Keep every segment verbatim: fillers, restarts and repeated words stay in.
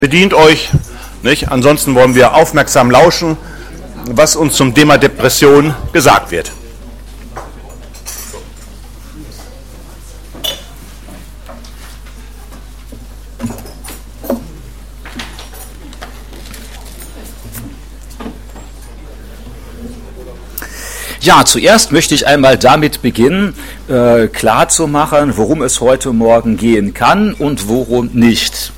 Bedient euch, nicht? Ansonsten wollen wir aufmerksam lauschen, was uns zum Thema Depression gesagt wird. Ja, zuerst möchte ich einmal damit beginnen, äh, klarzumachen, worum es heute Morgen gehen kann und worum nicht.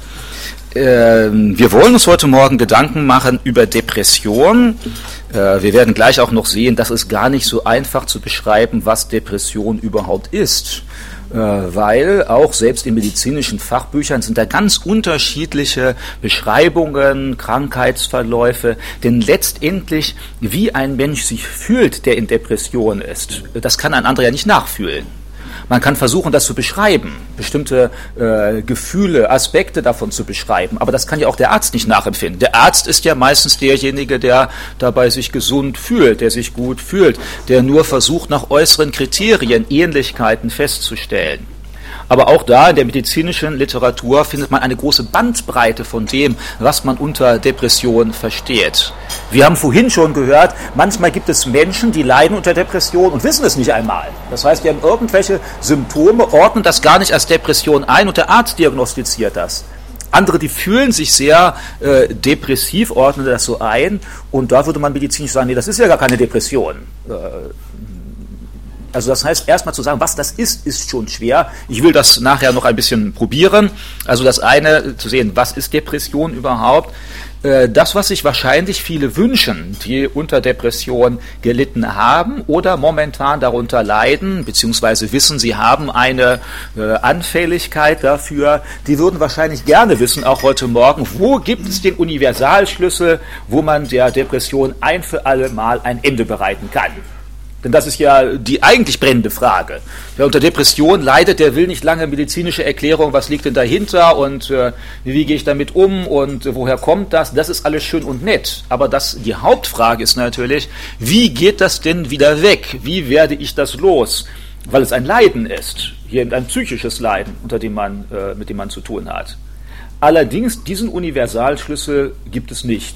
Wir wollen uns heute Morgen Gedanken machen über Depression. Wir werden gleich auch noch sehen, dass es gar nicht so einfach zu beschreiben, was Depression überhaupt ist. Weil auch selbst in medizinischen Fachbüchern sind da ganz unterschiedliche Beschreibungen, Krankheitsverläufe. Denn letztendlich, wie ein Mensch sich fühlt, der in Depression ist, das kann ein anderer ja nicht nachfühlen. Man kann versuchen, das zu beschreiben, bestimmte äh, Gefühle, Aspekte davon zu beschreiben, aber das kann ja auch der Arzt nicht nachempfinden. Der Arzt ist ja meistens derjenige, der dabei sich gesund fühlt, der sich gut fühlt, der nur versucht, nach äußeren Kriterien Ähnlichkeiten festzustellen. Aber auch da in der medizinischen Literatur findet man eine große Bandbreite von dem, was man unter Depression versteht. Wir haben vorhin schon gehört, manchmal gibt es Menschen, die leiden unter Depression und wissen es nicht einmal. Das heißt, die haben irgendwelche Symptome, ordnen das gar nicht als Depression ein und der Arzt diagnostiziert das. Andere, die fühlen sich sehr äh, depressiv, ordnen das so ein und da würde man medizinisch sagen, nee, das ist ja gar keine Depression. Äh, Also das heißt, erstmal zu sagen, was das ist, ist schon schwer. Ich will das nachher noch ein bisschen probieren. Also das eine, zu sehen, was ist Depression überhaupt? Das, was sich wahrscheinlich viele wünschen, die unter Depression gelitten haben oder momentan darunter leiden, beziehungsweise wissen, sie haben eine Anfälligkeit dafür, die würden wahrscheinlich gerne wissen, auch heute Morgen, wo gibt es den Universalschlüssel, wo man der Depression ein für alle Mal ein Ende bereiten kann. Denn das ist ja die eigentlich brennende Frage. Wer unter Depression leidet, der will nicht lange medizinische Erklärung, was liegt denn dahinter und äh, wie gehe ich damit um und äh, woher kommt das? Das ist alles schön und nett. Aber das, die Hauptfrage ist natürlich, wie geht das denn wieder weg? Wie werde ich das los? Weil es ein Leiden ist, hier ein psychisches Leiden, unter dem man, äh, mit dem man zu tun hat. Allerdings, diesen Universalschlüssel gibt es nicht.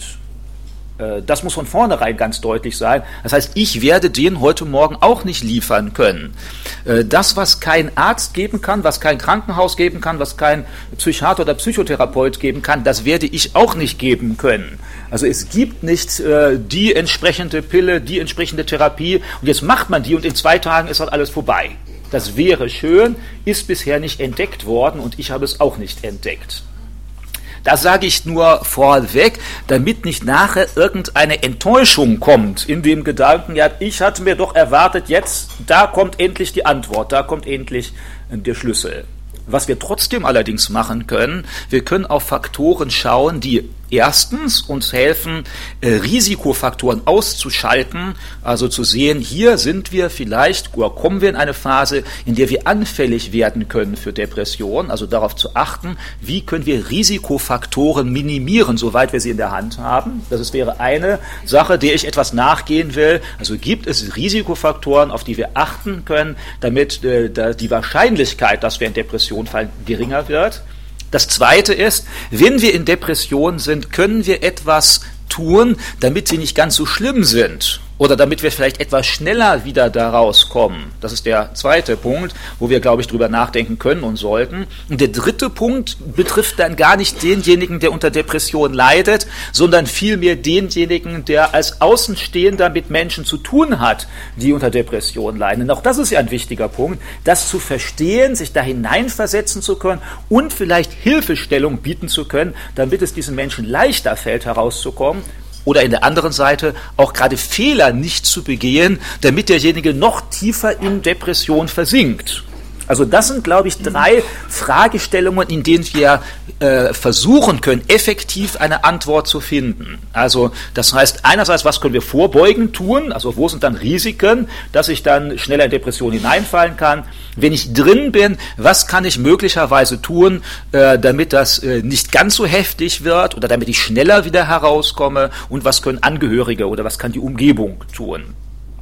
Das muss von vornherein ganz deutlich sein. Das heißt, ich werde den heute Morgen auch nicht liefern können. Das, was kein Arzt geben kann, was kein Krankenhaus geben kann, was kein Psychiater oder Psychotherapeut geben kann, das werde ich auch nicht geben können. Also es gibt nicht äh, die entsprechende Pille, die entsprechende Therapie und jetzt macht man die und in zwei Tagen ist halt alles vorbei. Das wäre schön, ist bisher nicht entdeckt worden und ich habe es auch nicht entdeckt. Das sage ich nur vorweg, damit nicht nachher irgendeine Enttäuschung kommt in dem Gedanken, ja, ich hatte mir doch erwartet, jetzt, da kommt endlich die Antwort, da kommt endlich der Schlüssel. Was wir trotzdem allerdings machen können, wir können auf Faktoren schauen, die erstens uns helfen, äh, Risikofaktoren auszuschalten, also zu sehen, hier sind wir vielleicht oder kommen wir in eine Phase, in der wir anfällig werden können für Depression, also darauf zu achten, wie können wir Risikofaktoren minimieren, soweit wir sie in der Hand haben. Das ist, wäre eine Sache, der ich etwas nachgehen will. Also gibt es Risikofaktoren, auf die wir achten können, damit äh, da die Wahrscheinlichkeit, dass wir in Depression fallen, geringer wird. Das Zweite ist, wenn wir in Depression sind, können wir etwas tun, damit sie nicht ganz so schlimm sind oder damit wir vielleicht etwas schneller wieder da rauskommen. Das ist der zweite Punkt, wo wir, glaube ich, drüber nachdenken können und sollten. Und der dritte Punkt betrifft dann gar nicht denjenigen, der unter Depression leidet, sondern vielmehr denjenigen, der als Außenstehender mit Menschen zu tun hat, die unter Depression leiden. Und auch das ist ja ein wichtiger Punkt, das zu verstehen, sich da hineinversetzen zu können und vielleicht Hilfestellung bieten zu können, damit es diesen Menschen leichter fällt, herauszukommen. Oder in der anderen Seite auch gerade Fehler nicht zu begehen, damit derjenige noch tiefer in Depression versinkt. Also das sind, glaube ich, drei Fragestellungen, in denen wir äh, versuchen können, effektiv eine Antwort zu finden. Also das heißt einerseits, was können wir vorbeugend tun, also wo sind dann Risiken, dass ich dann schneller in Depression hineinfallen kann. Wenn ich drin bin, was kann ich möglicherweise tun, äh, damit das äh, nicht ganz so heftig wird oder damit ich schneller wieder herauskomme und was können Angehörige oder was kann die Umgebung tun.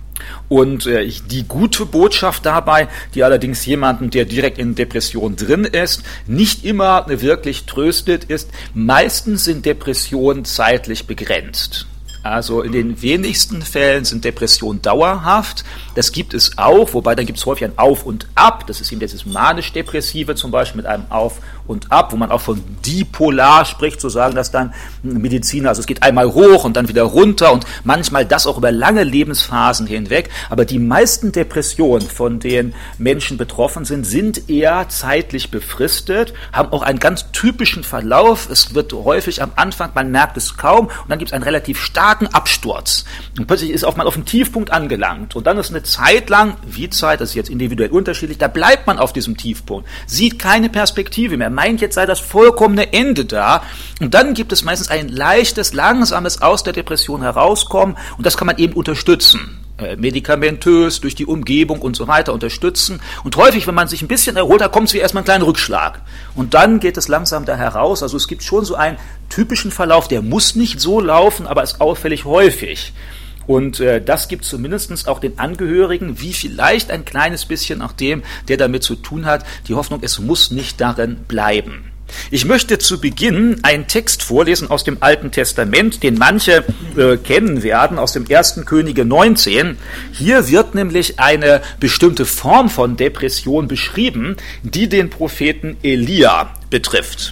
Und äh, die gute Botschaft dabei, die allerdings jemanden, der direkt in Depression drin ist, nicht immer wirklich tröstet, ist, meistens sind Depressionen zeitlich begrenzt. Also in den wenigsten Fällen sind Depressionen dauerhaft. Das gibt es auch, wobei dann gibt es häufig ein Auf und Ab. Das ist eben dieses manisch-depressive zum Beispiel mit einem Auf und Ab, wo man auch von dipolar spricht, so sagen das dann Mediziner. Also es geht einmal hoch und dann wieder runter und manchmal das auch über lange Lebensphasen hinweg. Aber die meisten Depressionen, von denen Menschen betroffen sind, sind eher zeitlich befristet, haben auch einen ganz typischen Verlauf. Es wird häufig am Anfang, man merkt es kaum, und dann gibt es einen relativ starken Absturz. Und plötzlich ist auch mal auf dem Tiefpunkt angelangt. Und dann ist eine Zeit lang, wie Zeit, das ist jetzt individuell unterschiedlich, da bleibt man auf diesem Tiefpunkt, sieht keine Perspektive mehr, meint, jetzt sei das vollkommene Ende da. Und dann gibt es meistens ein leichtes, langsames aus der Depression herauskommen. Und das kann man eben unterstützen. Äh, medikamentös, durch die Umgebung und so weiter unterstützen. Und häufig, wenn man sich ein bisschen erholt, da kommt es wie erstmal einen kleinen Rückschlag. Und dann geht es langsam da heraus. Also es gibt schon so einen typischen Verlauf, der muss nicht so laufen, aber ist auffällig häufig. Und äh, das gibt zumindest auch den Angehörigen, wie vielleicht ein kleines bisschen auch dem, der damit zu tun hat, die Hoffnung, es muss nicht darin bleiben. Ich möchte zu Beginn einen Text vorlesen aus dem Alten Testament, den manche äh, kennen werden, aus dem ersten Könige neunzehn. Hier wird nämlich eine bestimmte Form von Depression beschrieben, die den Propheten Elia betrifft.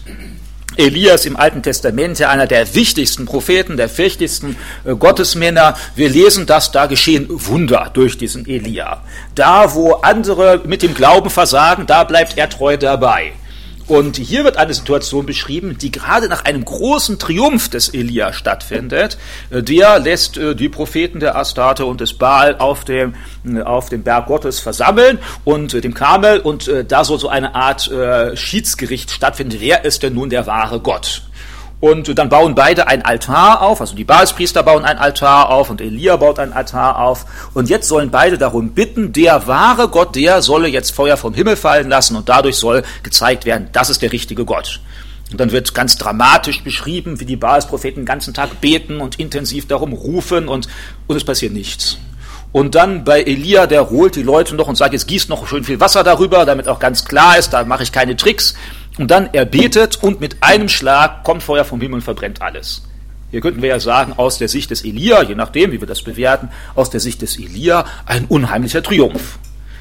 Elia ist im Alten Testament ja einer der wichtigsten Propheten, der wichtigsten äh, Gottesmänner. Wir lesen, dass da geschehen Wunder durch diesen Elia. Da, wo andere mit dem Glauben versagen, da bleibt er treu dabei. Und hier wird eine Situation beschrieben, die gerade nach einem großen Triumph des Elia stattfindet. Der lässt die Propheten der Astarte und des Baal auf dem, auf dem Berg Gottes versammeln und dem Karmel, und da soll so eine Art Schiedsgericht stattfinden. Wer ist denn nun der wahre Gott? Und dann bauen beide ein Altar auf, also die Baalspriester bauen ein Altar auf und Elia baut ein Altar auf. Und jetzt sollen beide darum bitten, der wahre Gott, der solle jetzt Feuer vom Himmel fallen lassen, und dadurch soll gezeigt werden, das ist der richtige Gott. Und dann wird ganz dramatisch beschrieben, wie die Baalspropheten den ganzen Tag beten und intensiv darum rufen, und, und es passiert nichts. Und dann bei Elia, der holt die Leute noch und sagt, jetzt gießt noch schön viel Wasser darüber, damit auch ganz klar ist, da mache ich keine Tricks. Und dann er betet, und mit einem Schlag kommt Feuer vom Himmel und verbrennt alles. Hier könnten wir ja sagen, aus der Sicht des Elia, je nachdem, wie wir das bewerten, aus der Sicht des Elia ein unheimlicher Triumph.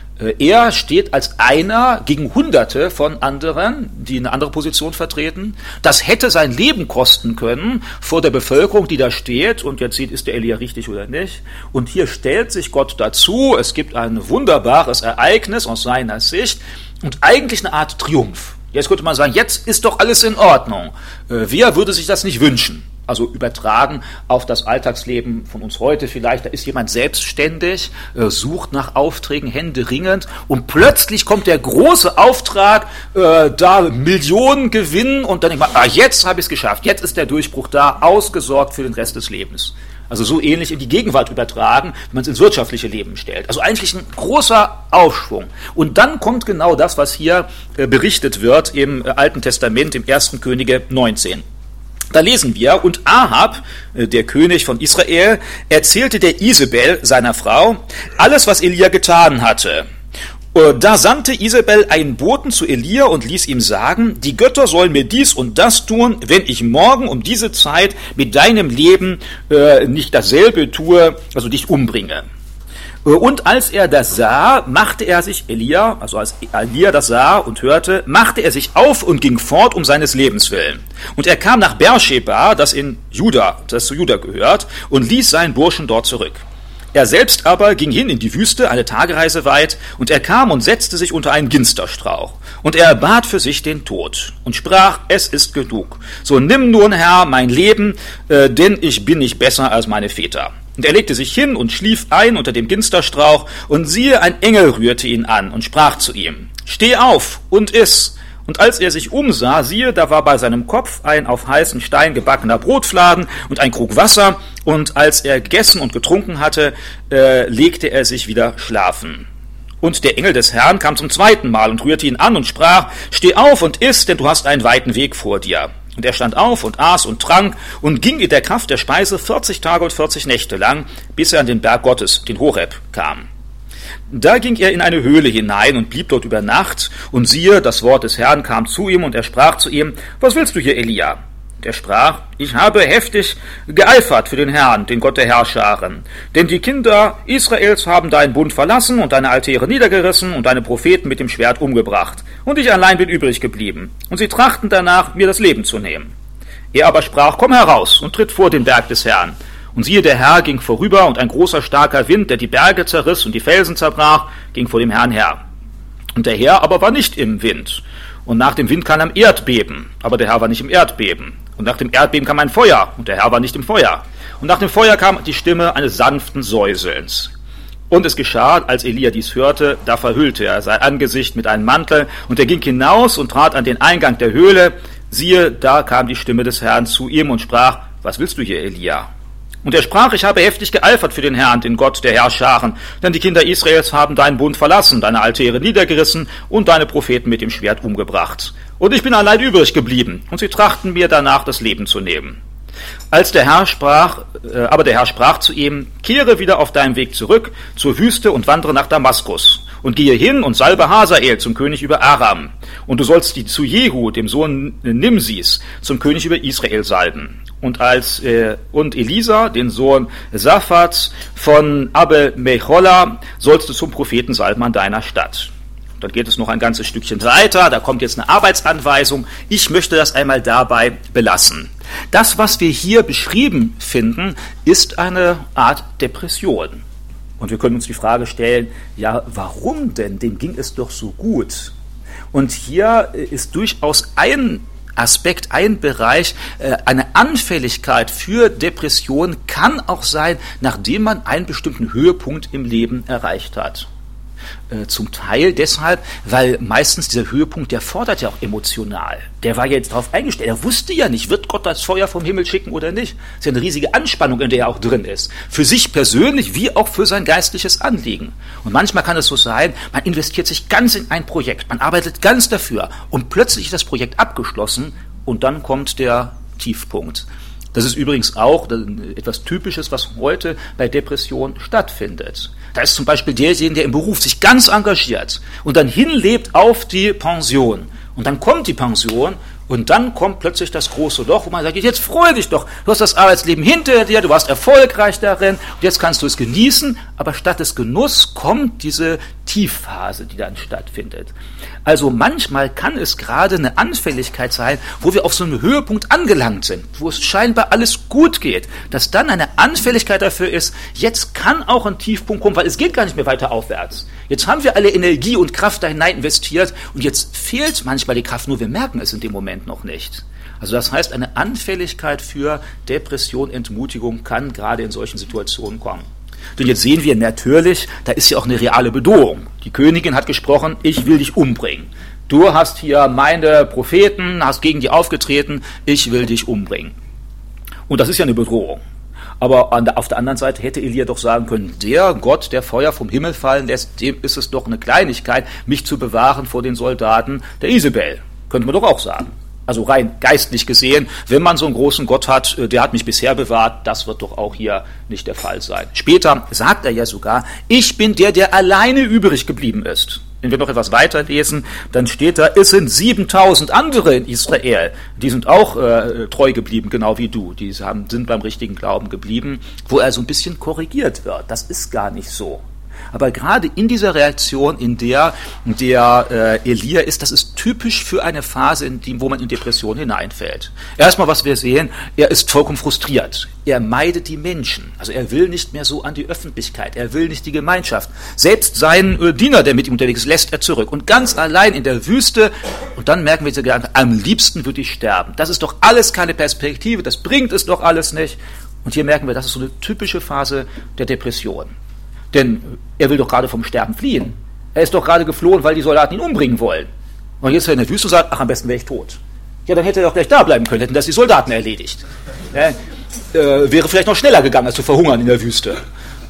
Er steht als einer gegen Hunderte von anderen, die eine andere Position vertreten. Das hätte sein Leben kosten können vor der Bevölkerung, die da steht und jetzt sieht, ist der Elia richtig oder nicht. Und hier stellt sich Gott dazu. Es gibt ein wunderbares Ereignis aus seiner Sicht und eigentlich eine Art Triumph. Jetzt könnte man sagen, jetzt ist doch alles in Ordnung. Wer würde sich das nicht wünschen? Also übertragen auf das Alltagsleben von uns heute vielleicht, da ist jemand selbstständig, äh, sucht nach Aufträgen, händeringend, und plötzlich kommt der große Auftrag, äh, da Millionen gewinnen, und dann denkt man, ah, jetzt habe ich es geschafft, jetzt ist der Durchbruch da, ausgesorgt für den Rest des Lebens. Also so ähnlich in die Gegenwart übertragen, wenn man es ins wirtschaftliche Leben stellt. Also eigentlich ein großer Aufschwung. Und dann kommt genau das, was hier äh, berichtet wird im äh, Alten Testament, im ersten Könige neunzehn. Da lesen wir, und Ahab, der König von Israel, erzählte der Isabel, seiner Frau, alles, was Elia getan hatte. Da sandte Isabel einen Boten zu Elia und ließ ihm sagen, die Götter sollen mir dies und das tun, wenn ich morgen um diese Zeit mit deinem Leben äh, nicht dasselbe tue, also dich umbringe. Und als er das sah, machte er sich, Elia, also als Elia das sah und hörte, machte er sich auf und ging fort um seines Lebens willen. Und er kam nach Beersheba, das in Juda, das zu Juda gehört, und ließ seinen Burschen dort zurück. Er selbst aber ging hin in die Wüste, eine Tagereise weit, und er kam und setzte sich unter einen Ginsterstrauch. Und er bat für sich den Tod und sprach, es ist genug. So nimm nun, Herr, mein Leben, äh, denn ich bin nicht besser als meine Väter. Und er legte sich hin und schlief ein unter dem Ginsterstrauch, und siehe, ein Engel rührte ihn an und sprach zu ihm, steh auf und iss. Und als er sich umsah, siehe, da war bei seinem Kopf ein auf heißen Stein gebackener Brotfladen und ein Krug Wasser, und als er gegessen und getrunken hatte, äh, legte er sich wieder schlafen. Und der Engel des Herrn kam zum zweiten Mal und rührte ihn an und sprach, steh auf und iss, denn du hast einen weiten Weg vor dir. Und er stand auf und aß und trank und ging in der Kraft der Speise vierzig Tage und vierzig Nächte lang, bis er an den Berg Gottes, den Horeb, kam. Da ging er in eine Höhle hinein und blieb dort über Nacht, und siehe, das Wort des Herrn kam zu ihm, und er sprach zu ihm: Was willst du hier, Elia? Der sprach: Ich habe heftig geeifert für den Herrn, den Gott der Herrscharen. Denn die Kinder Israels haben deinen Bund verlassen und deine Altäre niedergerissen und deine Propheten mit dem Schwert umgebracht. Und ich allein bin übrig geblieben. Und sie trachten danach, mir das Leben zu nehmen. Er aber sprach: Komm heraus und tritt vor den Berg des Herrn. Und siehe, der Herr ging vorüber, und ein großer, starker Wind, der die Berge zerriss und die Felsen zerbrach, ging vor dem Herrn her. Und der Herr aber war nicht im Wind. Und nach dem Wind kam ein Erdbeben, aber der Herr war nicht im Erdbeben. Und nach dem Erdbeben kam ein Feuer, und der Herr war nicht im Feuer. Und nach dem Feuer kam die Stimme eines sanften Säuselns. Und es geschah, als Elia dies hörte, da verhüllte er sein Angesicht mit einem Mantel, und er ging hinaus und trat an den Eingang der Höhle. Siehe, da kam die Stimme des Herrn zu ihm und sprach: Was willst du hier, Elia? Und er sprach: Ich habe heftig geeifert für den Herrn, den Gott der Herrscharen, denn die Kinder Israels haben deinen Bund verlassen, deine Altäre niedergerissen und deine Propheten mit dem Schwert umgebracht. Und ich bin allein übrig geblieben, und sie trachten mir danach, das Leben zu nehmen. Als der Herr sprach, äh, aber der Herr sprach zu ihm: Kehre wieder auf deinem Weg zurück zur Wüste und wandere nach Damaskus und gehe hin und salbe Hazael zum König über Aram. Und du sollst die zu Jehu, dem Sohn Nimsis, zum König über Israel salben. Und als äh, und Elisa, den Sohn Saphats von Abel Mechola, sollst du zum Propheten salben an deiner Stadt. Dann geht es noch ein ganzes Stückchen weiter, da kommt jetzt eine Arbeitsanweisung. Ich möchte das einmal dabei belassen. Das, was wir hier beschrieben finden, ist eine Art Depression. Und wir können uns die Frage stellen, ja, warum denn? Dem ging es doch so gut. Und hier ist durchaus ein Aspekt, ein Bereich, eine Anfälligkeit für Depression kann auch sein, nachdem man einen bestimmten Höhepunkt im Leben erreicht hat. Zum Teil deshalb, weil meistens dieser Höhepunkt, der fordert ja auch emotional. Der war ja jetzt darauf eingestellt. Er wusste ja nicht, wird Gott das Feuer vom Himmel schicken oder nicht. Das ist ja eine riesige Anspannung, in der er auch drin ist. Für sich persönlich wie auch für sein geistliches Anliegen. Und manchmal kann es so sein, man investiert sich ganz in ein Projekt, man arbeitet ganz dafür und plötzlich ist das Projekt abgeschlossen und dann kommt der Tiefpunkt. Das ist übrigens auch etwas Typisches, was heute bei Depressionen stattfindet. Da ist zum Beispiel derjenige, der im Beruf sich ganz engagiert und dann hinlebt auf die Pension. Und dann kommt die Pension und dann kommt plötzlich das große Loch, wo man sagt: Jetzt freu dich doch, du hast das Arbeitsleben hinter dir, du warst erfolgreich darin und jetzt kannst du es genießen. Aber statt des Genusses kommt diese Tiefphase, die dann stattfindet. Also manchmal kann es gerade eine Anfälligkeit sein, wo wir auf so einem Höhepunkt angelangt sind, wo es scheinbar alles gut geht, dass dann eine Anfälligkeit dafür ist, jetzt kann auch ein Tiefpunkt kommen, weil es geht gar nicht mehr weiter aufwärts. Jetzt haben wir alle Energie und Kraft da hinein investiert und jetzt fehlt manchmal die Kraft, nur wir merken es in dem Moment noch nicht. Also das heißt, eine Anfälligkeit für Depression, Entmutigung kann gerade in solchen Situationen kommen. Denn jetzt sehen wir natürlich, da ist ja auch eine reale Bedrohung. Die Königin hat gesprochen: Ich will dich umbringen. Du hast hier meine Propheten, hast gegen die aufgetreten, ich will dich umbringen. Und das ist ja eine Bedrohung. Aber an der, auf der anderen Seite hätte Elia doch sagen können: Der Gott, der Feuer vom Himmel fallen lässt, dem ist es doch eine Kleinigkeit, mich zu bewahren vor den Soldaten der Isabel. Könnte man doch auch sagen. Also rein geistlich gesehen, wenn man so einen großen Gott hat, der hat mich bisher bewahrt, das wird doch auch hier nicht der Fall sein. Später sagt er ja sogar: Ich bin der, der alleine übrig geblieben ist. Wenn wir noch etwas weiterlesen, dann steht da: Es sind siebentausend andere in Israel, die sind auch äh, treu geblieben, genau wie du. Die haben, sind beim richtigen Glauben geblieben, wo er so ein bisschen korrigiert wird. Das ist gar nicht so. Aber gerade in dieser Reaktion, in der der äh, Elia ist, das ist typisch für eine Phase, in die, wo man in Depression hineinfällt. Erstmal, was wir sehen, er ist vollkommen frustriert. Er meidet die Menschen. Also er will nicht mehr so an die Öffentlichkeit. Er will nicht die Gemeinschaft. Selbst seinen äh, Diener, der mit ihm unterwegs ist, lässt er zurück. Und ganz allein in der Wüste. Und dann merken wir, Gedanken, am liebsten würde ich sterben. Das ist doch alles keine Perspektive. Das bringt es doch alles nicht. Und hier merken wir, das ist so eine typische Phase der Depression. Denn er will doch gerade vom Sterben fliehen. Er ist doch gerade geflohen, weil die Soldaten ihn umbringen wollen. Und jetzt ist er in der Wüste und sagt: Ach, am besten wäre ich tot. Ja, dann hätte er doch gleich da bleiben können, hätten das die Soldaten erledigt. Ja, äh, wäre vielleicht noch schneller gegangen, als zu verhungern in der Wüste.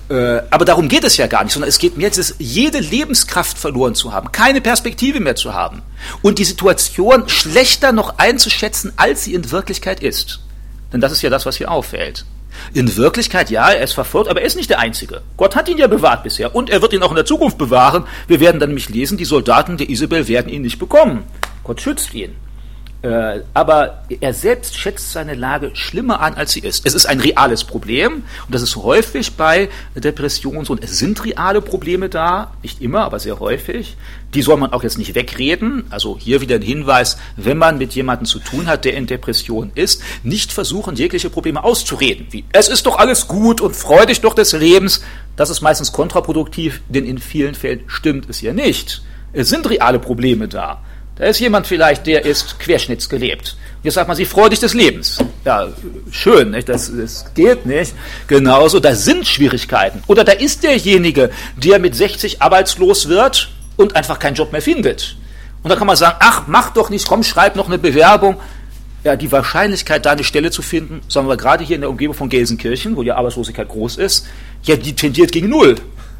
Äh, aber darum geht es ja gar nicht, sondern es geht mehr, dieses, jede Lebenskraft verloren zu haben, keine Perspektive mehr zu haben und die Situation schlechter noch einzuschätzen, als sie in Wirklichkeit ist. Denn das ist ja das, was hier auffällt. In Wirklichkeit, ja, er ist verfolgt, aber er ist nicht der Einzige. Gott hat ihn ja bewahrt bisher und er wird ihn auch in der Zukunft bewahren. Wir werden dann nämlich lesen, die Soldaten der Isabel werden ihn nicht bekommen. Gott schützt ihn. Äh, aber er selbst schätzt seine Lage schlimmer an, als sie ist. Es ist ein reales Problem und das ist häufig bei Depressionen so. Und es sind reale Probleme da, nicht immer, aber sehr häufig. Die soll man auch jetzt nicht wegreden. Also hier wieder ein Hinweis, wenn man mit jemandem zu tun hat, der in Depression ist, nicht versuchen, jegliche Probleme auszureden. Wie, es ist doch alles gut und freu dich doch des Lebens. Das ist meistens kontraproduktiv, denn in vielen Fällen stimmt es ja nicht. Es sind reale Probleme da. Da ist jemand vielleicht, der ist querschnittsgelebt. Jetzt sagt man sich, freu dich des Lebens. Ja, schön, nicht? Das, das geht nicht. Genauso, da sind Schwierigkeiten. Oder da ist derjenige, der mit sechzig arbeitslos wird und einfach keinen Job mehr findet. Und da kann man sagen, ach, mach doch nicht, komm, schreib noch eine Bewerbung. Ja, die Wahrscheinlichkeit, da eine Stelle zu finden, sagen wir gerade hier in der Umgebung von Gelsenkirchen, wo die Arbeitslosigkeit groß ist, ja, die tendiert gegen Null.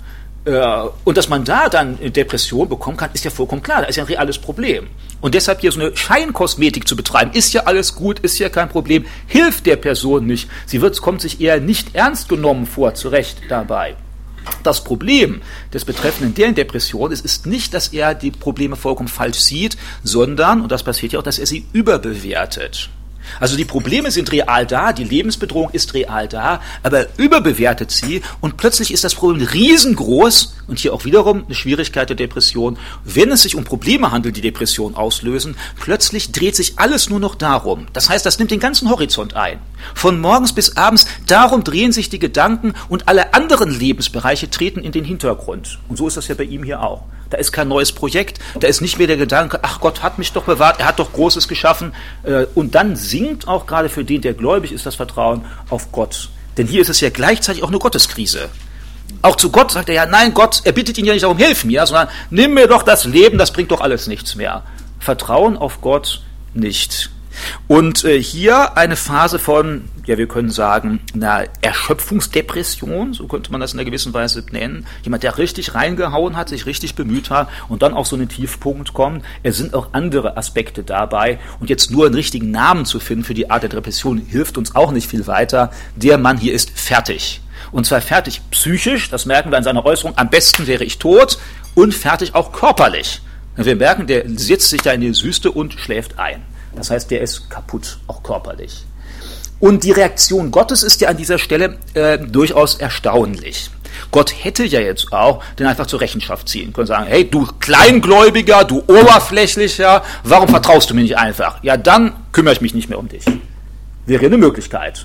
Und dass man da dann eine Depression bekommen kann, ist ja vollkommen klar. Da ist ja ein reales Problem. Und deshalb hier so eine Scheinkosmetik zu betreiben, ist ja alles gut, ist ja kein Problem, hilft der Person nicht. Sie wird, kommt sich eher nicht ernst genommen vor, zurecht dabei. Das Problem des Betreffenden, der in Depression ist, ist nicht, dass er die Probleme vollkommen falsch sieht, sondern, und das passiert ja auch, dass er sie überbewertet. Also die Probleme sind real da, die Lebensbedrohung ist real da, aber er überbewertet sie und plötzlich ist das Problem riesengroß und hier auch wiederum eine Schwierigkeit der Depression. Wenn es sich um Probleme handelt, die Depression auslösen, plötzlich dreht sich alles nur noch darum. Das heißt, das nimmt den ganzen Horizont ein. Von morgens bis abends, darum drehen sich die Gedanken und alle anderen Lebensbereiche treten in den Hintergrund. Und so ist das ja bei ihm hier auch. Da ist kein neues Projekt, da ist nicht mehr der Gedanke, ach Gott hat mich doch bewahrt, er hat doch Großes geschaffen. Und dann sinkt auch gerade für den, der gläubig ist, das Vertrauen auf Gott. Denn hier ist es ja gleichzeitig auch eine Gotteskrise. Auch zu Gott sagt er ja, nein Gott, er bittet ihn ja nicht darum, hilf mir, sondern nimm mir doch das Leben, das bringt doch alles nichts mehr. Vertrauen auf Gott nicht. Und äh, hier eine Phase von, ja wir können sagen, einer Erschöpfungsdepression, so könnte man das in einer gewissen Weise nennen. Jemand, der richtig reingehauen hat, sich richtig bemüht hat und dann auf so einen Tiefpunkt kommt. Es sind auch andere Aspekte dabei und jetzt nur einen richtigen Namen zu finden für die Art der Depression hilft uns auch nicht viel weiter. Der Mann hier ist fertig. Und zwar fertig psychisch, das merken wir an seiner Äußerung, am besten wäre ich tot, und fertig auch körperlich. Wir merken, der setzt sich da in die Wüste und schläft ein. Das heißt, der ist kaputt, auch körperlich. Und die Reaktion Gottes ist ja an dieser Stelle äh, durchaus erstaunlich. Gott hätte ja jetzt auch den einfach zur Rechenschaft ziehen können, sagen, hey, du Kleingläubiger, du Oberflächlicher, warum vertraust du mir nicht einfach? Ja, dann kümmere ich mich nicht mehr um dich. Wäre eine Möglichkeit.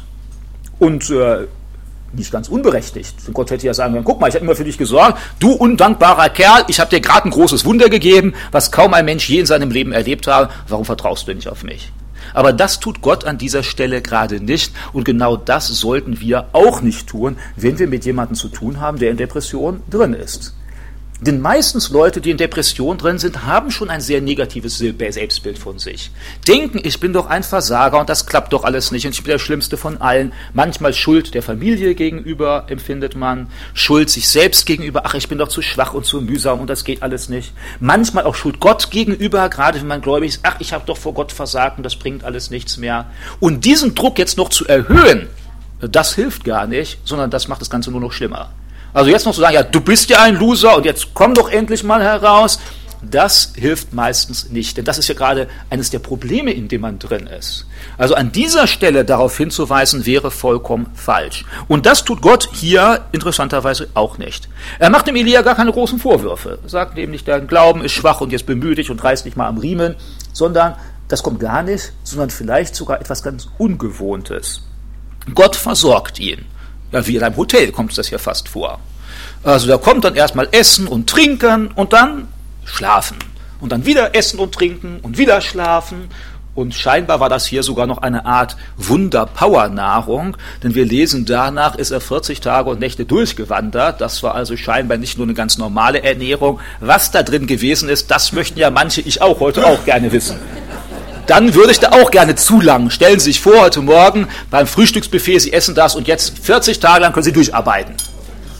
Und äh, nicht ganz unberechtigt. Gott hätte ja sagen können, guck mal, ich habe immer für dich gesorgt, du undankbarer Kerl, ich habe dir gerade ein großes Wunder gegeben, was kaum ein Mensch je in seinem Leben erlebt hat, warum vertraust du nicht auf mich? Aber das tut Gott an dieser Stelle gerade nicht und genau das sollten wir auch nicht tun, wenn wir mit jemandem zu tun haben, der in Depression drin ist. Denn meistens Leute, die in Depression drin sind, haben schon ein sehr negatives Selbstbild von sich. Denken, ich bin doch ein Versager und das klappt doch alles nicht und ich bin der Schlimmste von allen. Manchmal Schuld der Familie gegenüber empfindet man, Schuld sich selbst gegenüber, ach, ich bin doch zu schwach und zu mühsam und das geht alles nicht. Manchmal auch Schuld Gott gegenüber, gerade wenn man gläubig ist, ach, ich habe doch vor Gott versagt und das bringt alles nichts mehr. Und diesen Druck jetzt noch zu erhöhen, das hilft gar nicht, sondern das macht das Ganze nur noch schlimmer. Also jetzt noch zu sagen, ja, du bist ja ein Loser und jetzt komm doch endlich mal heraus, das hilft meistens nicht. Denn das ist ja gerade eines der Probleme, in dem man drin ist. Also an dieser Stelle darauf hinzuweisen, wäre vollkommen falsch. Und das tut Gott hier interessanterweise auch nicht. Er macht dem Elia gar keine großen Vorwürfe. Er sagt nämlich, dein Glauben ist schwach und jetzt bemühe dich und reiß dich mal am Riemen, sondern das kommt gar nicht, sondern vielleicht sogar etwas ganz Ungewohntes. Gott versorgt ihn. Ja, wie in einem Hotel kommt das ja fast vor. Also da kommt dann erstmal Essen und Trinken und dann Schlafen. Und dann wieder Essen und Trinken und wieder Schlafen. Und scheinbar war das hier sogar noch eine Art Wunder-Power-Nahrung, denn wir lesen, danach ist er vierzig Tage und Nächte durchgewandert. Das war also scheinbar nicht nur eine ganz normale Ernährung. Was da drin gewesen ist, das möchten ja manche, ich auch, heute auch gerne wissen. Dann würde ich da auch gerne zulangen. Stellen Sie sich vor, heute Morgen beim Frühstücksbuffet, Sie essen das und jetzt vierzig Tage lang können Sie durcharbeiten.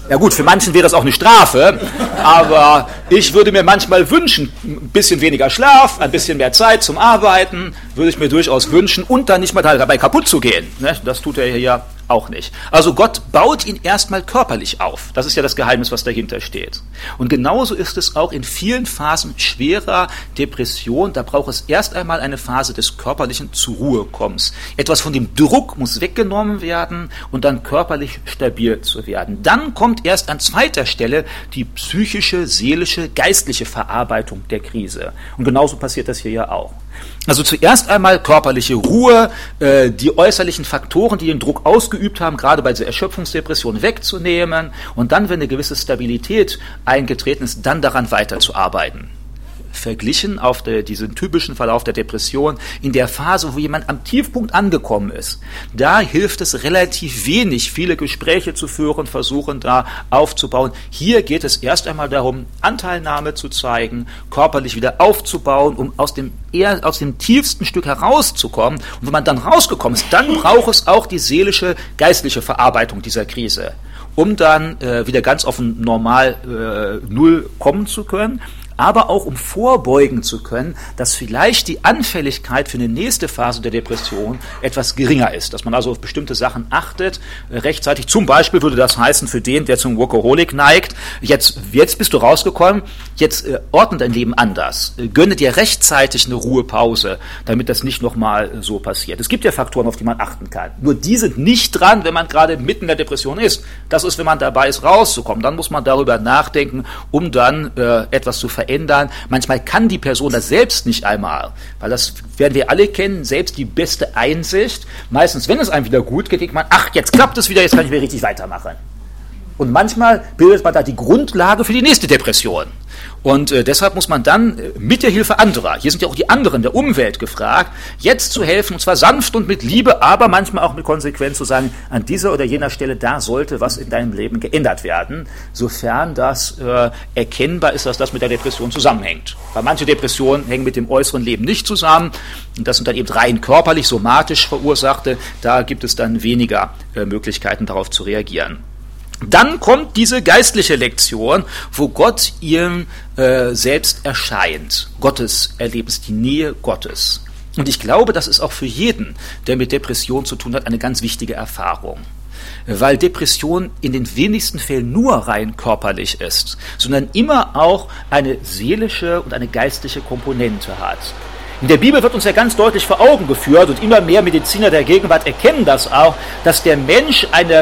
Ja gut, für manchen wäre das auch eine Strafe, aber ich würde mir manchmal wünschen, ein bisschen weniger Schlaf, ein bisschen mehr Zeit zum Arbeiten, würde ich mir durchaus wünschen und dann nicht mal dabei kaputt zu gehen. Das tut er hier ja auch nicht. Also Gott baut ihn erstmal körperlich auf. Das ist ja das Geheimnis, was dahinter steht. Und genauso ist es auch in vielen Phasen schwerer Depression. Da braucht es erst einmal eine Phase des körperlichen zur Ruhe kommens. Etwas von dem Druck muss weggenommen werden und dann körperlich stabil zu werden. Dann kommt erst an zweiter Stelle die psychische, seelische, geistliche Verarbeitung der Krise. Und genauso passiert das hier ja auch. Also zuerst einmal körperliche Ruhe, äh, die äußerlichen Faktoren, die den Druck ausgeübt haben, gerade bei dieser Erschöpfungsdepression wegzunehmen und dann, wenn eine gewisse Stabilität eingetreten ist, dann daran weiterzuarbeiten. Verglichen auf der, diesen typischen Verlauf der Depression in der Phase, wo jemand am Tiefpunkt angekommen ist. Da hilft es relativ wenig, viele Gespräche zu führen, versuchen da aufzubauen. Hier geht es erst einmal darum, Anteilnahme zu zeigen, körperlich wieder aufzubauen, um aus dem eher aus dem tiefsten Stück herauszukommen. Und wenn man dann rausgekommen ist, dann braucht es auch die seelische, geistliche Verarbeitung dieser Krise, um dann äh, wieder ganz auf ein Normal äh, Null kommen zu können. Aber auch um vorbeugen zu können, dass vielleicht die Anfälligkeit für eine nächste Phase der Depression etwas geringer ist, dass man also auf bestimmte Sachen achtet, äh, rechtzeitig. Zum Beispiel würde das heißen für den, der zum Workaholic neigt, jetzt, jetzt bist du rausgekommen, jetzt äh, ordne dein Leben anders, äh, gönne dir rechtzeitig eine Ruhepause, damit das nicht nochmal äh, so passiert. Es gibt ja Faktoren, auf die man achten kann. Nur die sind nicht dran, wenn man gerade mitten in der Depression ist. Das ist, wenn man dabei ist, rauszukommen. Dann muss man darüber nachdenken, um dann äh, etwas zu verändern. Ändern. Manchmal kann die Person das selbst nicht einmal, weil das werden wir alle kennen, selbst die beste Einsicht. Meistens, wenn es einem wieder gut geht, denkt man, ach, jetzt klappt es wieder, jetzt kann ich wieder richtig weitermachen. Und manchmal bildet man da die Grundlage für die nächste Depression. Und äh, deshalb muss man dann äh, mit der Hilfe anderer, hier sind ja auch die anderen der Umwelt gefragt, jetzt zu helfen, und zwar sanft und mit Liebe, aber manchmal auch mit Konsequenz zu sagen, an dieser oder jener Stelle, da sollte was in deinem Leben geändert werden, sofern das äh, erkennbar ist, dass das mit der Depression zusammenhängt. Weil manche Depressionen hängen mit dem äußeren Leben nicht zusammen, und das sind dann eben rein körperlich, somatisch verursachte, da gibt es dann weniger äh, Möglichkeiten, darauf zu reagieren. Dann kommt diese geistliche Lektion, wo Gott ihm äh, selbst erscheint. Gottes Erlebnis, die Nähe Gottes. Und ich glaube, das ist auch für jeden, der mit Depression zu tun hat, eine ganz wichtige Erfahrung. Weil Depression in den wenigsten Fällen nur rein körperlich ist, sondern immer auch eine seelische und eine geistliche Komponente hat. In der Bibel wird uns ja ganz deutlich vor Augen geführt, und immer mehr Mediziner der Gegenwart erkennen das auch, dass der Mensch eine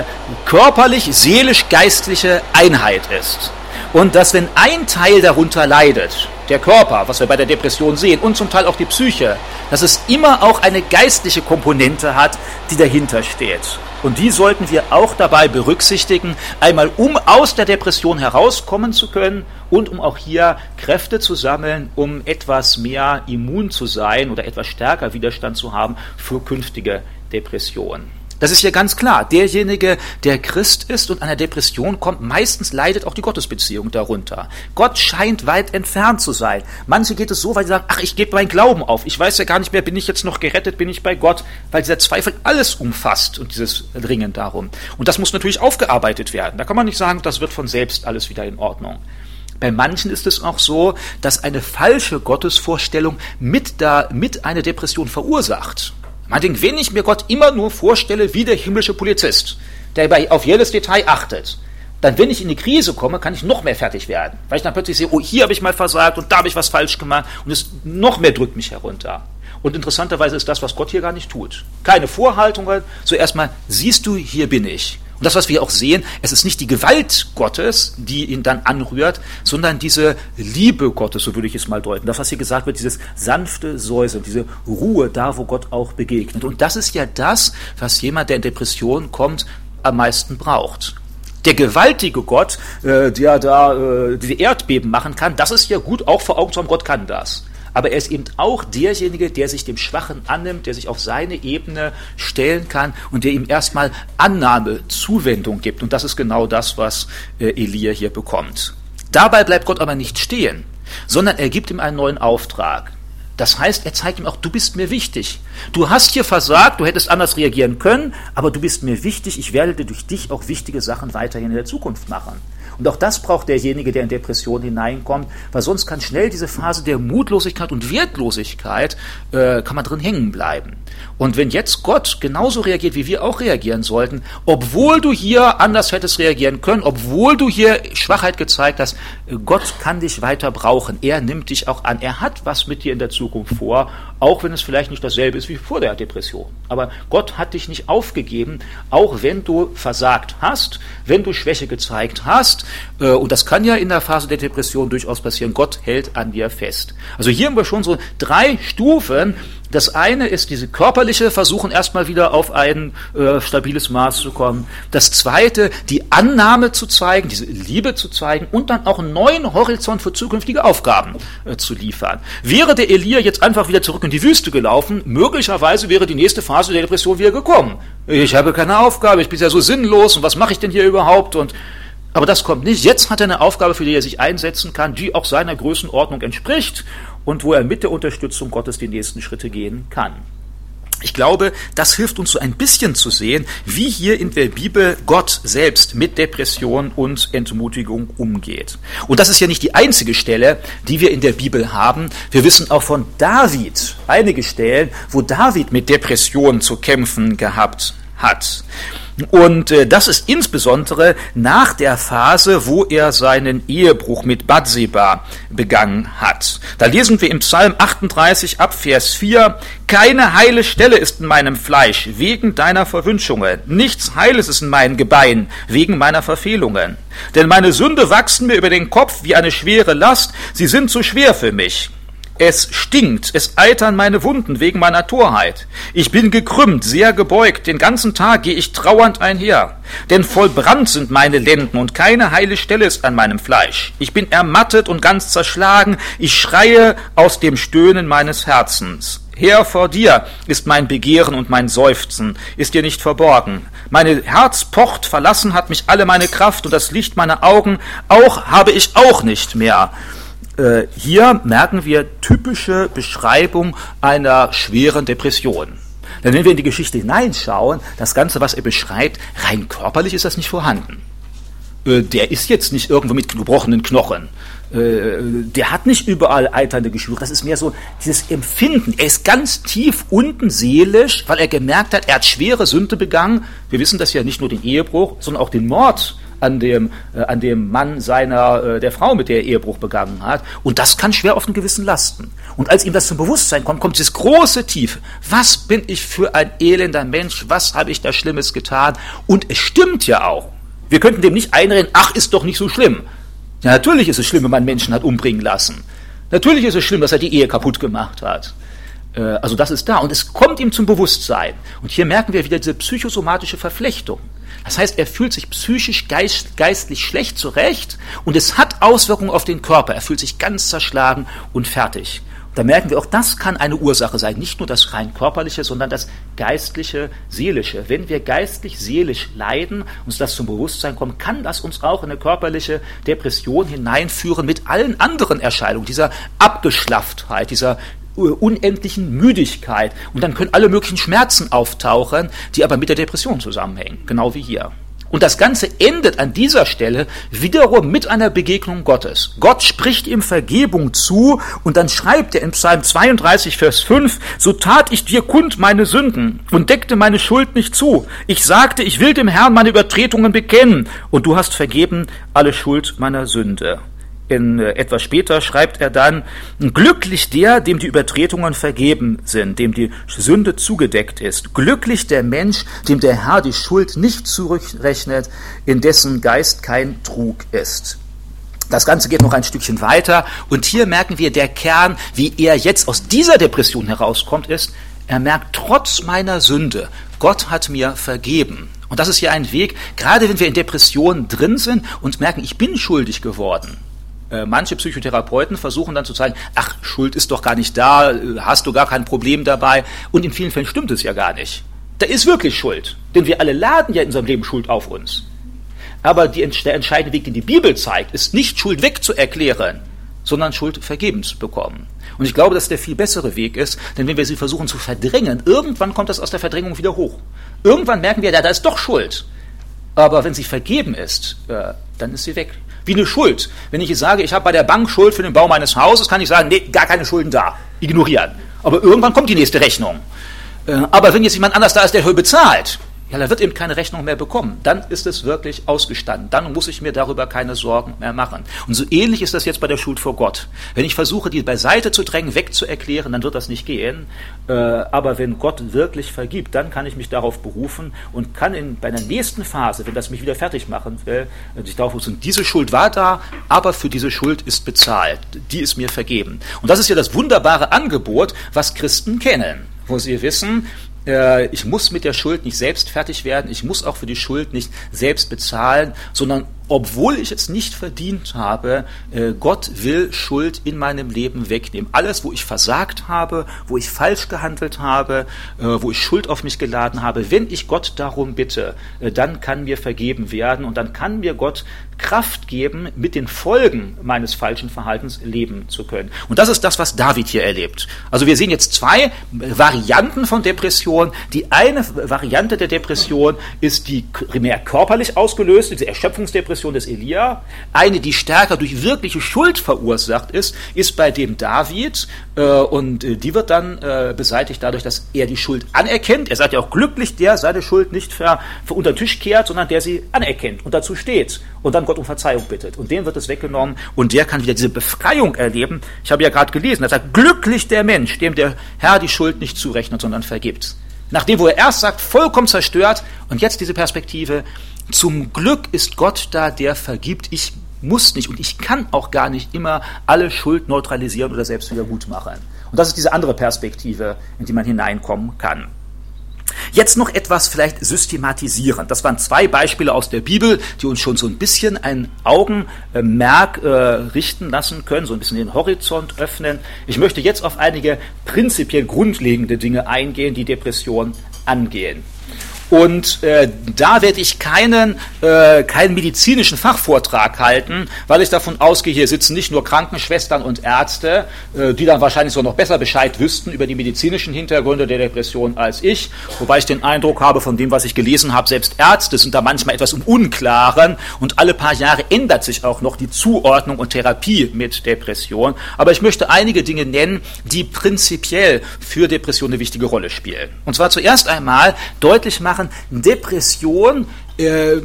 körperlich-seelisch-geistliche Einheit ist. Und dass, wenn ein Teil darunter leidet, der Körper, was wir bei der Depression sehen, und zum Teil auch die Psyche, dass es immer auch eine geistliche Komponente hat, die dahinter steht. Und die sollten wir auch dabei berücksichtigen, einmal um aus der Depression herauskommen zu können und um auch hier Kräfte zu sammeln, um etwas mehr immun zu sein oder etwas stärker Widerstand zu haben für künftige Depressionen. Das ist ja ganz klar. Derjenige, der Christ ist und an der Depression kommt, meistens leidet auch die Gottesbeziehung darunter. Gott scheint weit entfernt zu sein. Manche geht es so, weil sie sagen, ach, ich gebe meinen Glauben auf. Ich weiß ja gar nicht mehr, bin ich jetzt noch gerettet, bin ich bei Gott, weil dieser Zweifel alles umfasst und dieses Ringen darum. Und das muss natürlich aufgearbeitet werden. Da kann man nicht sagen, das wird von selbst alles wieder in Ordnung. Bei manchen ist es auch so, dass eine falsche Gottesvorstellung mit, da, mit eine Depression verursacht. Man denkt, wenn ich mir Gott immer nur vorstelle wie der himmlische Polizist, der bei, auf jedes Detail achtet, dann, wenn ich in die Krise komme, kann ich noch mehr fertig werden. Weil ich dann plötzlich sehe, oh, hier habe ich mal versagt und da habe ich was falsch gemacht und es noch mehr drückt mich herunter. Und interessanterweise ist das, was Gott hier gar nicht tut. Keine Vorhaltungen, so erstmal, siehst du, hier bin ich. Und das, was wir auch sehen, es ist nicht die Gewalt Gottes, die ihn dann anrührt, sondern diese Liebe Gottes, so würde ich es mal deuten. Das, was hier gesagt wird, dieses sanfte Säuseln, diese Ruhe da, wo Gott auch begegnet. Und das ist ja das, was jemand, der in Depression kommt, am meisten braucht. Der gewaltige Gott, äh, der da äh, diese Erdbeben machen kann, das ist ja gut, auch vor Augen zu haben, Gott kann das. Aber er ist eben auch derjenige, der sich dem Schwachen annimmt, der sich auf seine Ebene stellen kann und der ihm erstmal Annahme, Zuwendung gibt. Und das ist genau das, was äh, Elia hier bekommt. Dabei bleibt Gott aber nicht stehen, sondern er gibt ihm einen neuen Auftrag. Das heißt, er zeigt ihm auch, du bist mir wichtig. Du hast hier versagt, du hättest anders reagieren können, aber du bist mir wichtig, ich werde durch dich auch wichtige Sachen weiterhin in der Zukunft machen. Und auch das braucht derjenige, der in Depression hineinkommt, weil sonst kann schnell diese Phase der Mutlosigkeit und Wertlosigkeit, äh, kann man drin hängen bleiben. Und wenn jetzt Gott genauso reagiert, wie wir auch reagieren sollten, obwohl du hier anders hättest reagieren können, obwohl du hier Schwachheit gezeigt hast, Gott kann dich weiter brauchen. Er nimmt dich auch an. Er hat was mit dir in der Zukunft vor, auch wenn es vielleicht nicht dasselbe ist wie vor der Depression. Aber Gott hat dich nicht aufgegeben, auch wenn du versagt hast, wenn du Schwäche gezeigt hast. Und das kann ja in der Phase der Depression durchaus passieren. Gott hält an dir fest. Also hier haben wir schon so drei Stufen. Das eine ist diese körperliche, versuchen erstmal wieder auf ein äh, stabiles Maß zu kommen. Das zweite, die Annahme zu zeigen, diese Liebe zu zeigen und dann auch einen neuen Horizont für zukünftige Aufgaben äh, zu liefern. Wäre der Elia jetzt einfach wieder zurück in die Wüste gelaufen, möglicherweise wäre die nächste Phase der Depression wieder gekommen. Ich habe keine Aufgabe, ich bin ja so sinnlos und was mache ich denn hier überhaupt? Und aber das kommt nicht. Jetzt hat er eine Aufgabe, für die er sich einsetzen kann, die auch seiner Größenordnung entspricht und wo er mit der Unterstützung Gottes die nächsten Schritte gehen kann. Ich glaube, das hilft uns so ein bisschen zu sehen, wie hier in der Bibel Gott selbst mit Depression und Entmutigung umgeht. Und das ist ja nicht die einzige Stelle, die wir in der Bibel haben. Wir wissen auch von David einige Stellen, wo David mit Depression zu kämpfen gehabt hat. Und äh, das ist insbesondere nach der Phase, wo er seinen Ehebruch mit Bathseba begangen hat. Da lesen wir im Psalm achtunddreißig ab Vers vier, keine heile Stelle ist in meinem Fleisch wegen deiner Verwünschungen, nichts Heiles ist in meinen Gebeinen wegen meiner Verfehlungen. Denn meine Sünde wachsen mir über den Kopf wie eine schwere Last, sie sind zu schwer für mich. Es stinkt, es eitern meine Wunden wegen meiner Torheit. Ich bin gekrümmt, sehr gebeugt, den ganzen Tag gehe ich trauernd einher. Denn vollbrannt sind meine Lenden und keine heile Stelle ist an meinem Fleisch. Ich bin ermattet und ganz zerschlagen, ich schreie aus dem Stöhnen meines Herzens. Herr, vor dir ist mein Begehren und mein Seufzen, ist dir nicht verborgen. Meine Herz pocht, verlassen hat mich alle meine Kraft und das Licht meiner Augen, auch habe ich auch nicht mehr. Hier merken wir typische Beschreibung einer schweren Depression. Denn wenn wir in die Geschichte hineinschauen, das Ganze, was er beschreibt, rein körperlich ist das nicht vorhanden. Der ist jetzt nicht irgendwo mit gebrochenen Knochen. Der hat nicht überall eiternde Geschwüre. Das ist mehr so dieses Empfinden. Er ist ganz tief unten seelisch, weil er gemerkt hat, er hat schwere Sünde begangen. Wir wissen das ja nicht nur den Ehebruch, sondern auch den Mord an dem, äh, an dem Mann seiner, äh, der Frau, mit der er Ehebruch begangen hat. Und das kann schwer auf dem Gewissen lasten. Und als ihm das zum Bewusstsein kommt, kommt dieses große Tiefe. Was bin ich für ein elender Mensch? Was habe ich da Schlimmes getan? Und es stimmt ja auch. Wir könnten dem nicht einreden, ach, ist doch nicht so schlimm. Ja, natürlich ist es schlimm, wenn man Menschen hat umbringen lassen. Natürlich ist es schlimm, dass er die Ehe kaputt gemacht hat. Äh, also das ist da. Und es kommt ihm zum Bewusstsein. Und hier merken wir wieder diese psychosomatische Verflechtung. Das heißt, er fühlt sich psychisch, geist, geistlich schlecht zurecht und es hat Auswirkungen auf den Körper. Er fühlt sich ganz zerschlagen und fertig. Und da merken wir auch, das kann eine Ursache sein. Nicht nur das rein körperliche, sondern das geistliche, seelische. Wenn wir geistlich, seelisch leiden, uns das zum Bewusstsein kommt, kann das uns auch in eine körperliche Depression hineinführen mit allen anderen Erscheinungen, dieser Abgeschlafftheit, dieser unendlichen Müdigkeit. Und dann können alle möglichen Schmerzen auftauchen, die aber mit der Depression zusammenhängen, genau wie hier. Und das Ganze endet an dieser Stelle wiederum mit einer Begegnung Gottes. Gott spricht ihm Vergebung zu und dann schreibt er in Psalm zweiunddreißig, Vers fünf, so tat ich dir kund meine Sünden und deckte meine Schuld nicht zu. Ich sagte, ich will dem Herrn meine Übertretungen bekennen und du hast vergeben alle Schuld meiner Sünde. In, äh, etwas später schreibt er dann, glücklich der, dem die Übertretungen vergeben sind, dem die Sünde zugedeckt ist. Glücklich der Mensch, dem der Herr die Schuld nicht zurückrechnet, in dessen Geist kein Trug ist. Das Ganze geht noch ein Stückchen weiter und hier merken wir, der Kern, wie er jetzt aus dieser Depression herauskommt, ist, er merkt, trotz meiner Sünde, Gott hat mir vergeben. Und das ist ja ein Weg, gerade wenn wir in Depressionen drin sind und merken, ich bin schuldig geworden. Manche Psychotherapeuten versuchen dann zu zeigen, ach, Schuld ist doch gar nicht da, hast du gar kein Problem dabei. Und in vielen Fällen stimmt es ja gar nicht. Da ist wirklich Schuld, denn wir alle laden ja in unserem Leben Schuld auf uns. Aber die, der entscheidende Weg, den die Bibel zeigt, ist nicht Schuld wegzuerklären, sondern Schuld vergeben zu bekommen. Und ich glaube, dass der viel bessere Weg ist, denn wenn wir sie versuchen zu verdrängen, irgendwann kommt das aus der Verdrängung wieder hoch. Irgendwann merken wir, ja, da ist doch Schuld. Aber wenn sie vergeben ist, äh, dann ist sie weg. Wie eine Schuld. Wenn ich jetzt sage, ich habe bei der Bank Schuld für den Bau meines Hauses, kann ich sagen, nee, gar keine Schulden da. Ignorieren. Aber irgendwann kommt die nächste Rechnung. Äh, aber wenn jetzt jemand anders da ist, der Schuld bezahlt, ja, da wird eben keine Rechnung mehr bekommen. Dann ist es wirklich ausgestanden. Dann muss ich mir darüber keine Sorgen mehr machen. Und so ähnlich ist das jetzt bei der Schuld vor Gott. Wenn ich versuche, die beiseite zu drängen, wegzuerklären, dann wird das nicht gehen. Äh, aber wenn Gott wirklich vergibt, dann kann ich mich darauf berufen und kann in, bei der nächsten Phase, wenn das mich wieder fertig machen will, sich darauf berufen, diese Schuld war da, aber für diese Schuld ist bezahlt. Die ist mir vergeben. Und das ist ja das wunderbare Angebot, was Christen kennen, wo sie wissen, ich muss mit der Schuld nicht selbst fertig werden, ich muss auch für die Schuld nicht selbst bezahlen, sondern obwohl ich es nicht verdient habe, Gott will Schuld in meinem Leben wegnehmen. Alles, wo ich versagt habe, wo ich falsch gehandelt habe, wo ich Schuld auf mich geladen habe, wenn ich Gott darum bitte, dann kann mir vergeben werden und dann kann mir Gott Kraft geben, mit den Folgen meines falschen Verhaltens leben zu können. Und das ist das, was David hier erlebt. Also wir sehen jetzt zwei Varianten von Depression. Die eine Variante der Depression ist die primär körperlich ausgelöste, diese Erschöpfungsdepression des Elia. Eine, die stärker durch wirkliche Schuld verursacht ist, ist bei dem David äh, und äh, die wird dann äh, beseitigt dadurch, dass er die Schuld anerkennt. Er sagt ja auch glücklich, der seine Schuld nicht ver, ver unter den Tisch kehrt, sondern der sie anerkennt und dazu steht und dann Gott um Verzeihung bittet. Und dem wird es weggenommen und der kann wieder diese Befreiung erleben. Ich habe ja gerade gelesen, er sagt, glücklich der Mensch, dem der Herr die Schuld nicht zurechnet, sondern vergibt. Nachdem, wo er erst sagt, vollkommen zerstört und jetzt diese Perspektive, zum Glück ist Gott da, der vergibt. Ich muss nicht und ich kann auch gar nicht immer alle Schuld neutralisieren oder selbst wieder gut machen. Und das ist diese andere Perspektive, in die man hineinkommen kann. Jetzt noch etwas vielleicht systematisieren. Das waren zwei Beispiele aus der Bibel, die uns schon so ein bisschen ein Augenmerk äh, richten lassen können, so ein bisschen den Horizont öffnen. Ich möchte jetzt auf einige prinzipiell grundlegende Dinge eingehen, die Depression angehen. Und äh, da werde ich keinen, äh, keinen medizinischen Fachvortrag halten, weil ich davon ausgehe, hier sitzen nicht nur Krankenschwestern und Ärzte, äh, die dann wahrscheinlich so noch besser Bescheid wüssten über die medizinischen Hintergründe der Depression als ich, wobei ich den Eindruck habe, von dem, was ich gelesen habe, selbst Ärzte sind da manchmal etwas im Unklaren und alle paar Jahre ändert sich auch noch die Zuordnung und Therapie mit Depression. Aber ich möchte einige Dinge nennen, die prinzipiell für Depression eine wichtige Rolle spielen. Und zwar zuerst einmal deutlich machen, Depression äh,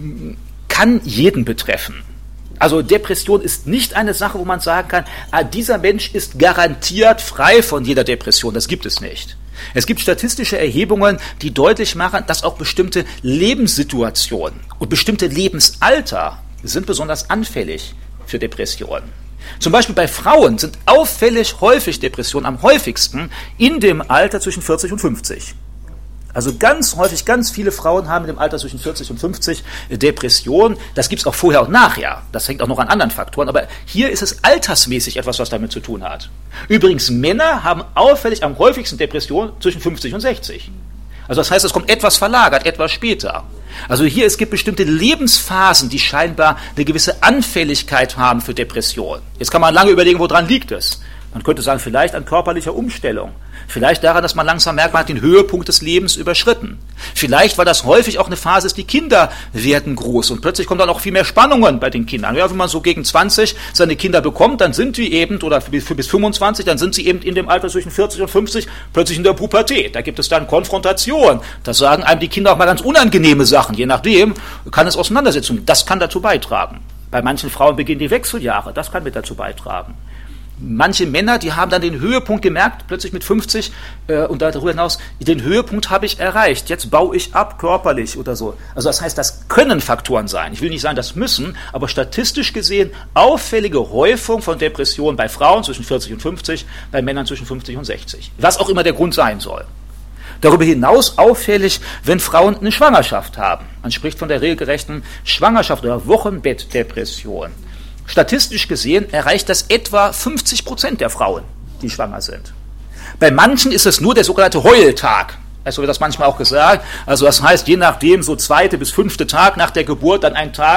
kann jeden betreffen. Also Depression ist nicht eine Sache, wo man sagen kann, ah, dieser Mensch ist garantiert frei von jeder Depression. Das gibt es nicht. Es gibt statistische Erhebungen, die deutlich machen, dass auch bestimmte Lebenssituationen und bestimmte Lebensalter sind besonders anfällig für Depressionen. Zum Beispiel bei Frauen sind auffällig häufig Depressionen am häufigsten in dem Alter zwischen vierzig und fünfzig. Also ganz häufig, ganz viele Frauen haben im Alter zwischen vierzig und fünfzig Depressionen. Das gibt es auch vorher und nachher. Das hängt auch noch an anderen Faktoren. Aber hier ist es altersmäßig etwas, was damit zu tun hat. Übrigens, Männer haben auffällig am häufigsten Depressionen zwischen fünfzig und sechzig. Also das heißt, es kommt etwas verlagert, etwas später. Also hier, es gibt bestimmte Lebensphasen, die scheinbar eine gewisse Anfälligkeit haben für Depressionen. Jetzt kann man lange überlegen, woran liegt es? Man könnte sagen, vielleicht an körperlicher Umstellung. Vielleicht daran, dass man langsam merkt, man hat den Höhepunkt des Lebens überschritten. Vielleicht, weil das häufig auch eine Phase ist, die Kinder werden groß und plötzlich kommen dann auch viel mehr Spannungen bei den Kindern. Ja, wenn man so gegen zwanzig seine Kinder bekommt, dann sind die eben, oder bis fünfundzwanzig, dann sind sie eben in dem Alter zwischen vierzig und fünfzig plötzlich in der Pubertät. Da gibt es dann Konfrontation. Da sagen einem die Kinder auch mal ganz unangenehme Sachen. Je nachdem kann es Auseinandersetzungen. Das kann dazu beitragen. Bei manchen Frauen beginnen die Wechseljahre. Das kann mit dazu beitragen. Manche Männer, die haben dann den Höhepunkt gemerkt, plötzlich mit fünfzig äh, und darüber hinaus, den Höhepunkt habe ich erreicht, jetzt baue ich ab körperlich oder so. Also das heißt, das können Faktoren sein. Ich will nicht sagen, das müssen, aber statistisch gesehen auffällige Häufung von Depressionen bei Frauen zwischen vierzig und fünfzig, bei Männern zwischen fünfzig und sechzig. Was auch immer der Grund sein soll. Darüber hinaus auffällig, wenn Frauen eine Schwangerschaft haben. Man spricht von der regelgerechten Schwangerschaft oder Wochenbettdepression. Statistisch gesehen erreicht das etwa fünfzig Prozent der Frauen, die schwanger sind. Bei manchen ist es nur der sogenannte Heultag. So wird das manchmal auch gesagt. Also das heißt, je nachdem, so zweite bis fünfte Tag nach der Geburt, dann ein Tag,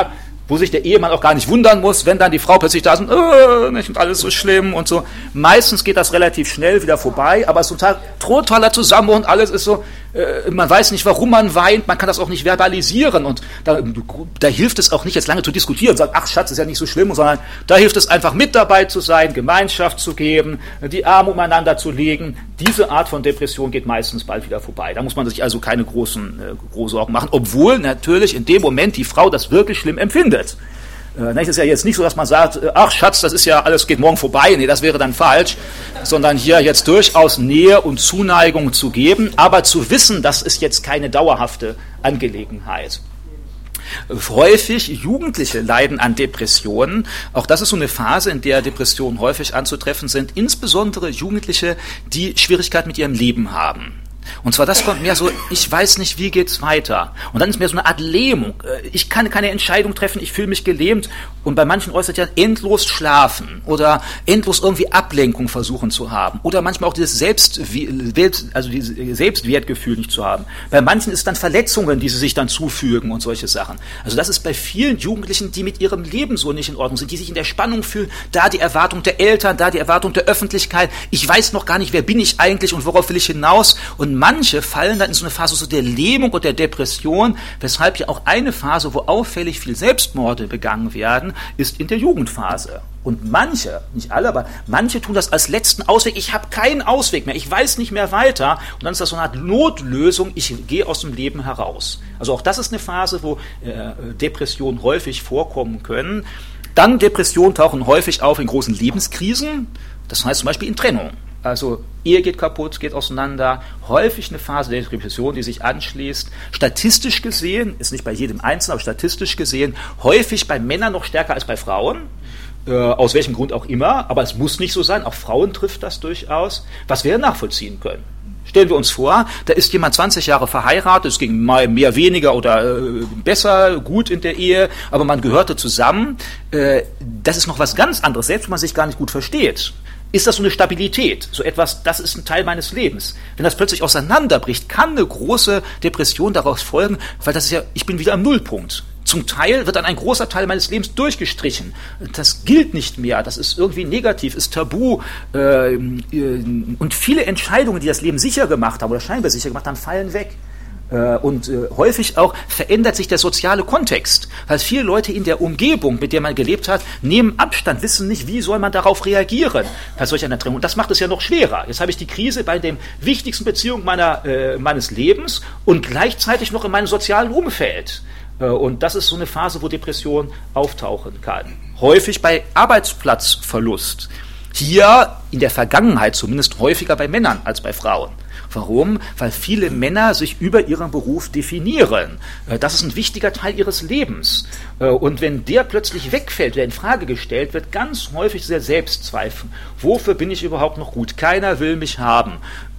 wo sich der Ehemann auch gar nicht wundern muss, wenn dann die Frau plötzlich da ist und, äh, nicht, und alles so schlimm und so. Meistens geht das relativ schnell wieder vorbei, aber es ist total totaler Zusammenbruch und alles ist so, äh, man weiß nicht, warum man weint, man kann das auch nicht verbalisieren und da, da hilft es auch nicht, jetzt lange zu diskutieren und sagen, ach Schatz, ist ja nicht so schlimm, sondern da hilft es einfach mit dabei zu sein, Gemeinschaft zu geben, die Arme umeinander zu legen. Diese Art von Depression geht meistens bald wieder vorbei. Da muss man sich also keine großen äh, große Sorgen machen, obwohl natürlich in dem Moment die Frau das wirklich schlimm empfindet. Es ist ja jetzt nicht so, dass man sagt, ach Schatz, das ist ja alles, geht morgen vorbei. Nee, das wäre dann falsch. Sondern hier jetzt durchaus Nähe und Zuneigung zu geben, aber zu wissen, das ist jetzt keine dauerhafte Angelegenheit. Häufig Jugendliche leiden an Depressionen. Auch das ist so eine Phase, in der Depressionen häufig anzutreffen sind. Insbesondere Jugendliche, die Schwierigkeiten mit ihrem Leben haben. Und zwar das kommt mehr so, ich weiß nicht, wie geht's weiter. Und dann ist mehr so eine Art Lähmung. Ich kann keine Entscheidung treffen, ich fühle mich gelähmt. Und bei manchen äußert ja endlos schlafen oder endlos irgendwie Ablenkung versuchen zu haben. Oder manchmal auch dieses Selbst, also dieses Selbstwertgefühl nicht zu haben. Bei manchen ist es dann Verletzungen, die sie sich dann zufügen und solche Sachen. Also das ist bei vielen Jugendlichen, die mit ihrem Leben so nicht in Ordnung sind, die sich in der Spannung fühlen, da die Erwartung der Eltern, da die Erwartung der Öffentlichkeit. Ich weiß noch gar nicht, wer bin ich eigentlich und worauf will ich hinaus. Und manche fallen dann in so eine Phase so der Lähmung und der Depression, weshalb ja auch eine Phase, wo auffällig viel Selbstmorde begangen werden, ist in der Jugendphase. Und manche, nicht alle, aber manche tun das als letzten Ausweg. Ich habe keinen Ausweg mehr, ich weiß nicht mehr weiter. Und dann ist das so eine Art Notlösung, ich gehe aus dem Leben heraus. Also auch das ist eine Phase, wo äh, Depressionen häufig vorkommen können. Dann Depressionen tauchen häufig auf in großen Lebenskrisen, das heißt zum Beispiel in Trennung. Also Ehe geht kaputt, geht auseinander, häufig eine Phase der Depression, die sich anschließt. Statistisch gesehen, ist nicht bei jedem Einzelnen, aber statistisch gesehen, häufig bei Männern noch stärker als bei Frauen, äh, aus welchem Grund auch immer, aber es muss nicht so sein, auch Frauen trifft das durchaus, was wir nachvollziehen können. Stellen wir uns vor, da ist jemand zwanzig Jahre verheiratet, es ging mal mehr, weniger oder äh, besser, gut in der Ehe, aber man gehörte zusammen. Äh, das ist noch was ganz anderes, selbst wenn man sich gar nicht gut versteht. Ist das so eine Stabilität, so etwas, das ist ein Teil meines Lebens. Wenn das plötzlich auseinanderbricht, kann eine große Depression daraus folgen, weil das ist ja, ich bin wieder am Nullpunkt. Zum Teil wird dann ein großer Teil meines Lebens durchgestrichen. Das gilt nicht mehr, das ist irgendwie negativ, ist tabu. Äh, und viele Entscheidungen, die das Leben sicher gemacht haben oder scheinbar sicher gemacht haben, fallen weg. Und äh, häufig auch verändert sich der soziale Kontext, weil viele Leute in der Umgebung, mit der man gelebt hat, nehmen Abstand, wissen nicht, wie soll man darauf reagieren bei solch einer Trennung. Und das macht es ja noch schwerer. Jetzt habe ich die Krise bei der wichtigsten Beziehung meiner, äh, meines Lebens und gleichzeitig noch in meinem sozialen Umfeld. Äh, und das ist so eine Phase, wo Depression auftauchen kann. Häufig bei Arbeitsplatzverlust. Hier in der Vergangenheit zumindest häufiger bei Männern als bei Frauen. Warum? Weil viele Männer sich über ihren Beruf definieren. Das ist ein wichtiger Teil ihres Lebens. Und wenn der plötzlich wegfällt, der in Frage gestellt wird, ganz häufig der Selbstzweifel. Wofür bin ich überhaupt noch gut? Keiner will mich haben.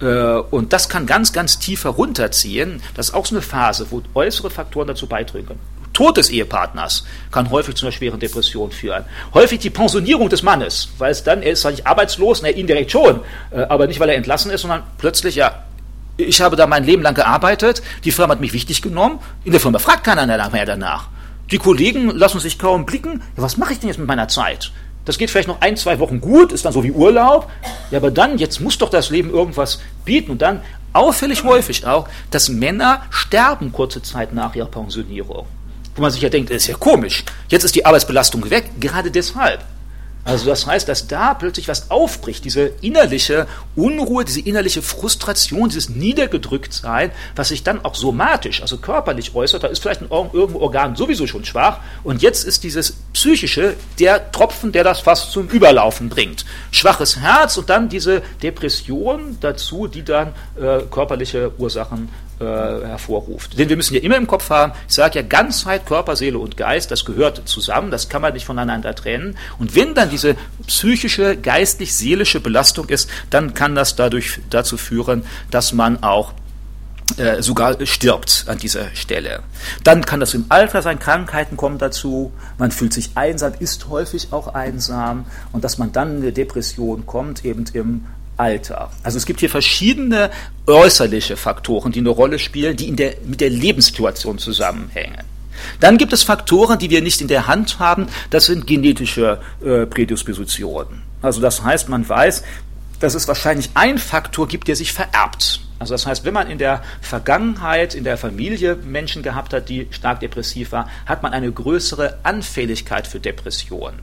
Und das kann ganz, ganz tief herunterziehen. Das ist auch so eine Phase, wo äußere Faktoren dazu beitragen können. Tod des Ehepartners kann häufig zu einer schweren Depression führen. Häufig die Pensionierung des Mannes, weil es dann, er ist zwar nicht arbeitslos, na, indirekt schon, aber nicht, weil er entlassen ist, sondern plötzlich, ja, ich habe da mein Leben lang gearbeitet, die Firma hat mich wichtig genommen, in der Firma fragt keiner mehr danach. Die Kollegen lassen sich kaum blicken, ja, was mache ich denn jetzt mit meiner Zeit? Das geht vielleicht noch ein, zwei Wochen gut, ist dann so wie Urlaub, ja, aber dann, jetzt muss doch das Leben irgendwas bieten und dann auffällig häufig auch, dass Männer sterben kurze Zeit nach ihrer Pensionierung. Wo man sich ja denkt, das ist ja komisch, jetzt ist die Arbeitsbelastung weg, gerade deshalb. Also das heißt, dass da plötzlich was aufbricht, diese innerliche Unruhe, diese innerliche Frustration, dieses Niedergedrücktsein, was sich dann auch somatisch, also körperlich äußert, da ist vielleicht ein irgendein Organ sowieso schon schwach und jetzt ist dieses psychische der Tropfen, der das fast zum Überlaufen bringt. Schwaches Herz und dann diese Depression dazu, die dann äh, körperliche Ursachen hervorruft. Denn wir müssen ja immer im Kopf haben, ich sage ja Ganzheit, Körper, Seele und Geist, das gehört zusammen, das kann man nicht voneinander trennen. Und wenn dann diese psychische, geistlich-seelische Belastung ist, dann kann das dadurch dazu führen, dass man auch äh, sogar stirbt an dieser Stelle. Dann kann das im Alter sein, Krankheiten kommen dazu, man fühlt sich einsam, ist häufig auch einsam und dass man dann in eine Depression kommt, eben im Alter. Also es gibt hier verschiedene äußerliche Faktoren, die eine Rolle spielen, die in der, mit der Lebenssituation zusammenhängen. Dann gibt es Faktoren, die wir nicht in der Hand haben, das sind genetische äh, Prädispositionen. Also das heißt, man weiß, dass es wahrscheinlich einen Faktor gibt, der sich vererbt. Also das heißt, wenn man in der Vergangenheit, in der Familie Menschen gehabt hat, die stark depressiv waren, hat man eine größere Anfälligkeit für Depressionen.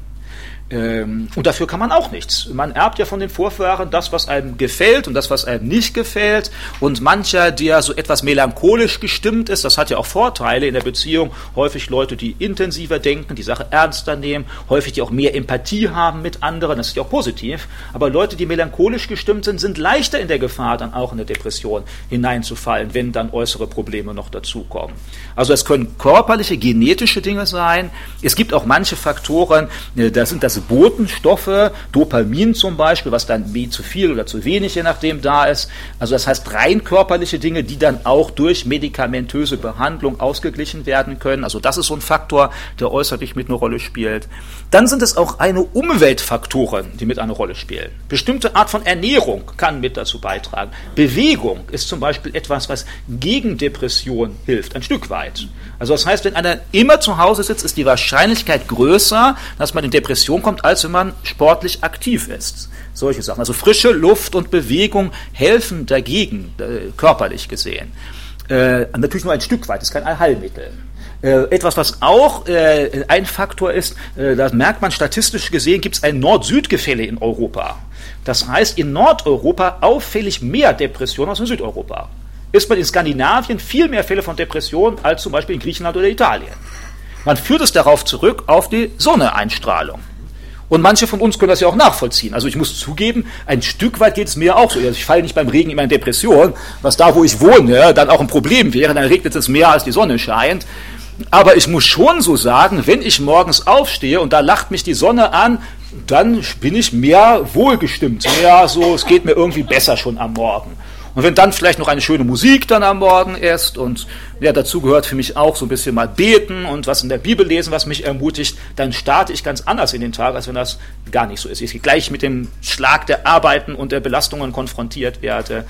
Und dafür kann man auch nichts. Man erbt ja von den Vorfahren das, was einem gefällt und das, was einem nicht gefällt. Und mancher, der so etwas melancholisch gestimmt ist, das hat ja auch Vorteile in der Beziehung. Häufig Leute, die intensiver denken, die Sache ernster nehmen, häufig die auch mehr Empathie haben mit anderen, das ist ja auch positiv. Aber Leute, die melancholisch gestimmt sind, sind leichter in der Gefahr, dann auch in eine Depression hineinzufallen, wenn dann äußere Probleme noch dazukommen. Also es können körperliche, genetische Dinge sein. Es gibt auch manche Faktoren, da sind das Botenstoffe, Dopamin zum Beispiel, was dann wie zu viel oder zu wenig, je nachdem da ist. Also das heißt rein körperliche Dinge, die dann auch durch medikamentöse Behandlung ausgeglichen werden können. Also das ist so ein Faktor, der äußerlich mit einer Rolle spielt. Dann sind es auch eine Umweltfaktoren, die mit eine Rolle spielen. Bestimmte Art von Ernährung kann mit dazu beitragen. Bewegung ist zum Beispiel etwas, was gegen Depression hilft, ein Stück weit. Also das heißt, wenn einer immer zu Hause sitzt, ist die Wahrscheinlichkeit größer, dass man in Depression kommt, als wenn man sportlich aktiv ist. Solche Sachen. Also frische Luft und Bewegung helfen dagegen, äh, körperlich gesehen. Äh, natürlich nur ein Stück weit, ist kein Allheilmittel. Äh, etwas, was auch äh, ein Faktor ist, äh, das merkt man statistisch gesehen, gibt es ein Nord-Süd-Gefälle in Europa. Das heißt, in Nordeuropa auffällig mehr Depressionen als in Südeuropa. Ist man in Skandinavien viel mehr Fälle von Depressionen als zum Beispiel in Griechenland oder Italien. Man führt es darauf zurück, auf die Sonneneinstrahlung. Und manche von uns können das ja auch nachvollziehen. Also ich muss zugeben, ein Stück weit geht es mir auch so. Also ich falle nicht beim Regen immer in Depression, was da, wo ich wohne, dann auch ein Problem wäre. Dann regnet es mehr, als die Sonne scheint. Aber ich muss schon so sagen, wenn ich morgens aufstehe und da lacht mich die Sonne an, dann bin ich mehr wohlgestimmt. Mehr so, es geht mir irgendwie besser schon am Morgen. Und wenn dann vielleicht noch eine schöne Musik dann am Morgen ist und ja, dazu gehört für mich auch so ein bisschen mal beten und was in der Bibel lesen, was mich ermutigt, dann starte ich ganz anders in den Tag, als wenn das gar nicht so ist. Ich gleich mit dem Schlag der Arbeiten und der Belastungen konfrontiert werde.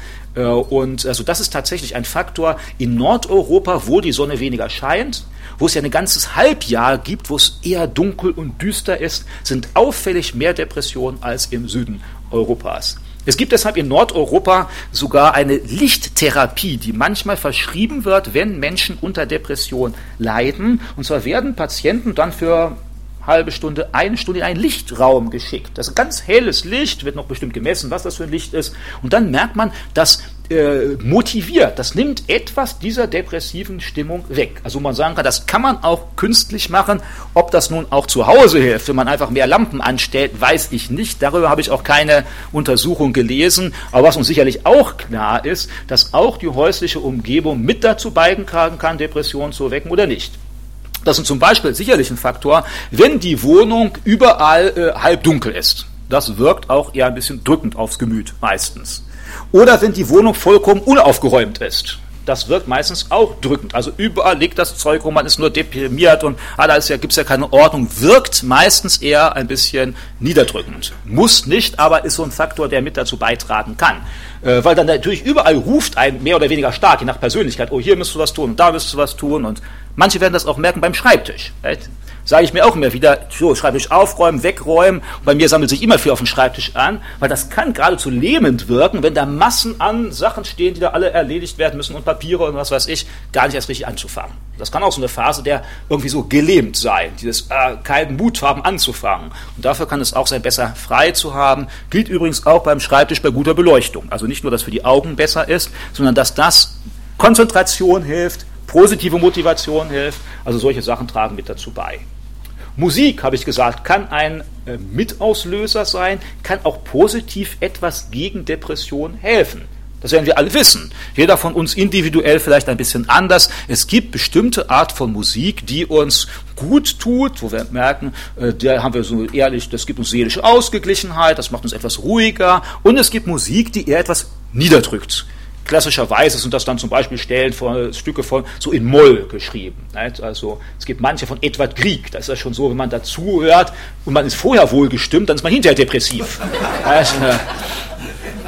Und also das ist tatsächlich ein Faktor in Nordeuropa, wo die Sonne weniger scheint, wo es ja ein ganzes Halbjahr gibt, wo es eher dunkel und düster ist, sind auffällig mehr Depressionen als im Süden Europas. Es gibt deshalb in Nordeuropa sogar eine Lichttherapie, die manchmal verschrieben wird, wenn Menschen unter Depression leiden. Und zwar werden Patienten dann für eine halbe Stunde, eine Stunde in einen Lichtraum geschickt. Das ist ganz helles Licht, wird noch bestimmt gemessen, was das für ein Licht ist. Und dann merkt man, dass äh, motiviert, das nimmt etwas dieser depressiven Stimmung weg. Also man sagen kann, das kann man auch künstlich machen. Ob das nun auch zu Hause hilft, wenn man einfach mehr Lampen anstellt, weiß ich nicht. Darüber habe ich auch keine Untersuchung gelesen. Aber was uns sicherlich auch klar ist, dass auch die häusliche Umgebung mit dazu beitragen kann, Depressionen zu wecken oder nicht. Das ist zum Beispiel sicherlich ein Faktor, wenn die Wohnung überall äh, halb dunkel ist. Das wirkt auch eher ein bisschen drückend aufs Gemüt, meistens. Oder wenn die Wohnung vollkommen unaufgeräumt ist. Das wirkt meistens auch drückend. Also überall liegt das Zeug rum, man ist nur deprimiert und ah, da ja, gibt es ja keine Ordnung. Wirkt meistens eher ein bisschen niederdrückend. Muss nicht, aber ist so ein Faktor, der mit dazu beitragen kann. Äh, weil dann natürlich überall ruft ein mehr oder weniger stark, je nach Persönlichkeit, oh, hier müsstest du was tun und da müsstest du was tun. Und manche werden das auch merken beim Schreibtisch. Right? Sage ich mir auch immer wieder, so, Schreibtisch aufräumen, wegräumen. Und bei mir sammelt sich immer viel auf dem Schreibtisch an, weil das kann geradezu lähmend wirken, wenn da Massen an Sachen stehen, die da alle erledigt werden müssen und Papiere und was weiß ich, gar nicht erst richtig anzufangen. Das kann auch so eine Phase der irgendwie so gelähmt sein, dieses äh, keinen Mut haben anzufangen. Und dafür kann es auch sein, besser frei zu haben. Gilt übrigens auch beim Schreibtisch bei guter Beleuchtung. Also nicht nur, dass für die Augen besser ist, sondern dass das Konzentration hilft, positive Motivation hilft. Also solche Sachen tragen mit dazu bei. Musik, habe ich gesagt, kann ein äh, Mitauslöser sein, kann auch positiv etwas gegen Depression helfen. Das werden wir alle wissen. Jeder von uns individuell vielleicht ein bisschen anders. Es gibt bestimmte Art von Musik, die uns gut tut, wo wir merken, äh, da haben wir so ehrlich, das gibt uns seelische Ausgeglichenheit, das macht uns etwas ruhiger. Und es gibt Musik, die eher etwas niederdrückt. Klassischerweise sind das dann zum Beispiel Stellen von Stücke von so in Moll geschrieben. Nicht? Also es gibt manche von Edvard Grieg. Das ist ja schon so, wenn man dazu hört und man ist vorher wohlgestimmt, dann ist man hinterher depressiv. Also,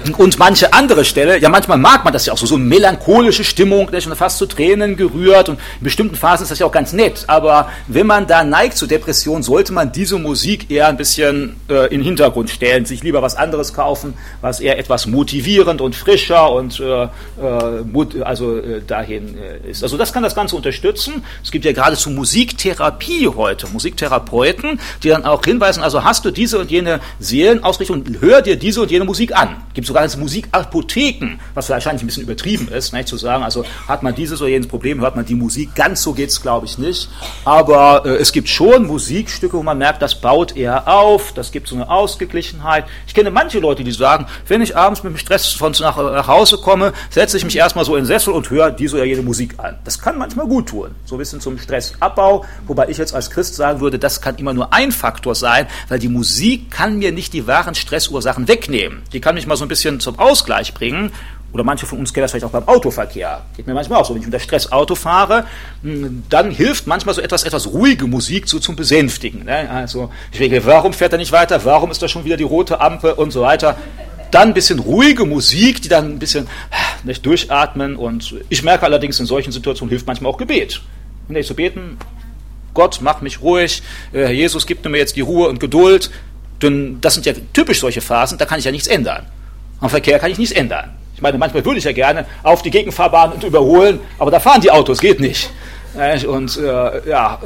Und manche andere Stelle, ja manchmal mag man das ja auch so, so eine melancholische Stimmung, der schon fast zu Tränen gerührt, und in bestimmten Phasen ist das ja auch ganz nett, aber wenn man da neigt zu Depression, sollte man diese Musik eher ein bisschen äh, in den Hintergrund stellen, sich lieber was anderes kaufen, was eher etwas motivierend und frischer und äh, äh, also äh, dahin äh, ist. Also das kann das Ganze unterstützen. Es gibt ja geradezu Musiktherapie heute, Musiktherapeuten, die dann auch hinweisen, also hast du diese und jene Seelenausrichtung, hör dir diese und jene Musik an. Es gibt sogar Musikapotheken, was wahrscheinlich ein bisschen übertrieben ist, nicht, zu sagen, also hat man dieses oder jenes Problem, hört man die Musik. Ganz so geht es, glaube ich, nicht. Aber äh, es gibt schon Musikstücke, wo man merkt, das baut eher auf, das gibt so eine Ausgeglichenheit. Ich kenne manche Leute, die sagen, wenn ich abends mit dem Stress von nach, nach Hause komme, setze ich mich erstmal so in den Sessel und höre diese oder jene Musik an. Das kann manchmal gut tun, so ein bisschen zum Stressabbau, wobei ich jetzt als Christ sagen würde, das kann immer nur ein Faktor sein, weil die Musik kann mir nicht die wahren Stressursachen wegnehmen. Die kann mich mal so ein bisschen zum Ausgleich bringen. Oder manche von uns kennen das vielleicht auch beim Autoverkehr. Geht mir manchmal auch so, wenn ich unter Stress Auto fahre, dann hilft manchmal so etwas, etwas ruhige Musik so zum Besänftigen. Ne? Also ich denke, warum fährt er nicht weiter? Warum ist da schon wieder die rote Ampel und so weiter? Dann ein bisschen ruhige Musik, die dann ein bisschen nicht durchatmen. Und ich merke allerdings, in solchen Situationen hilft manchmal auch Gebet. Wenn ich so beten, Gott, mach mich ruhig, Herr Jesus, gib mir jetzt die Ruhe und Geduld. Denn das sind ja typisch solche Phasen, da kann ich ja nichts ändern. Am Verkehr kann ich nichts ändern. Ich meine, manchmal würde ich ja gerne auf die Gegenfahrbahn und überholen, aber da fahren die Autos, geht nicht. Und äh, ja,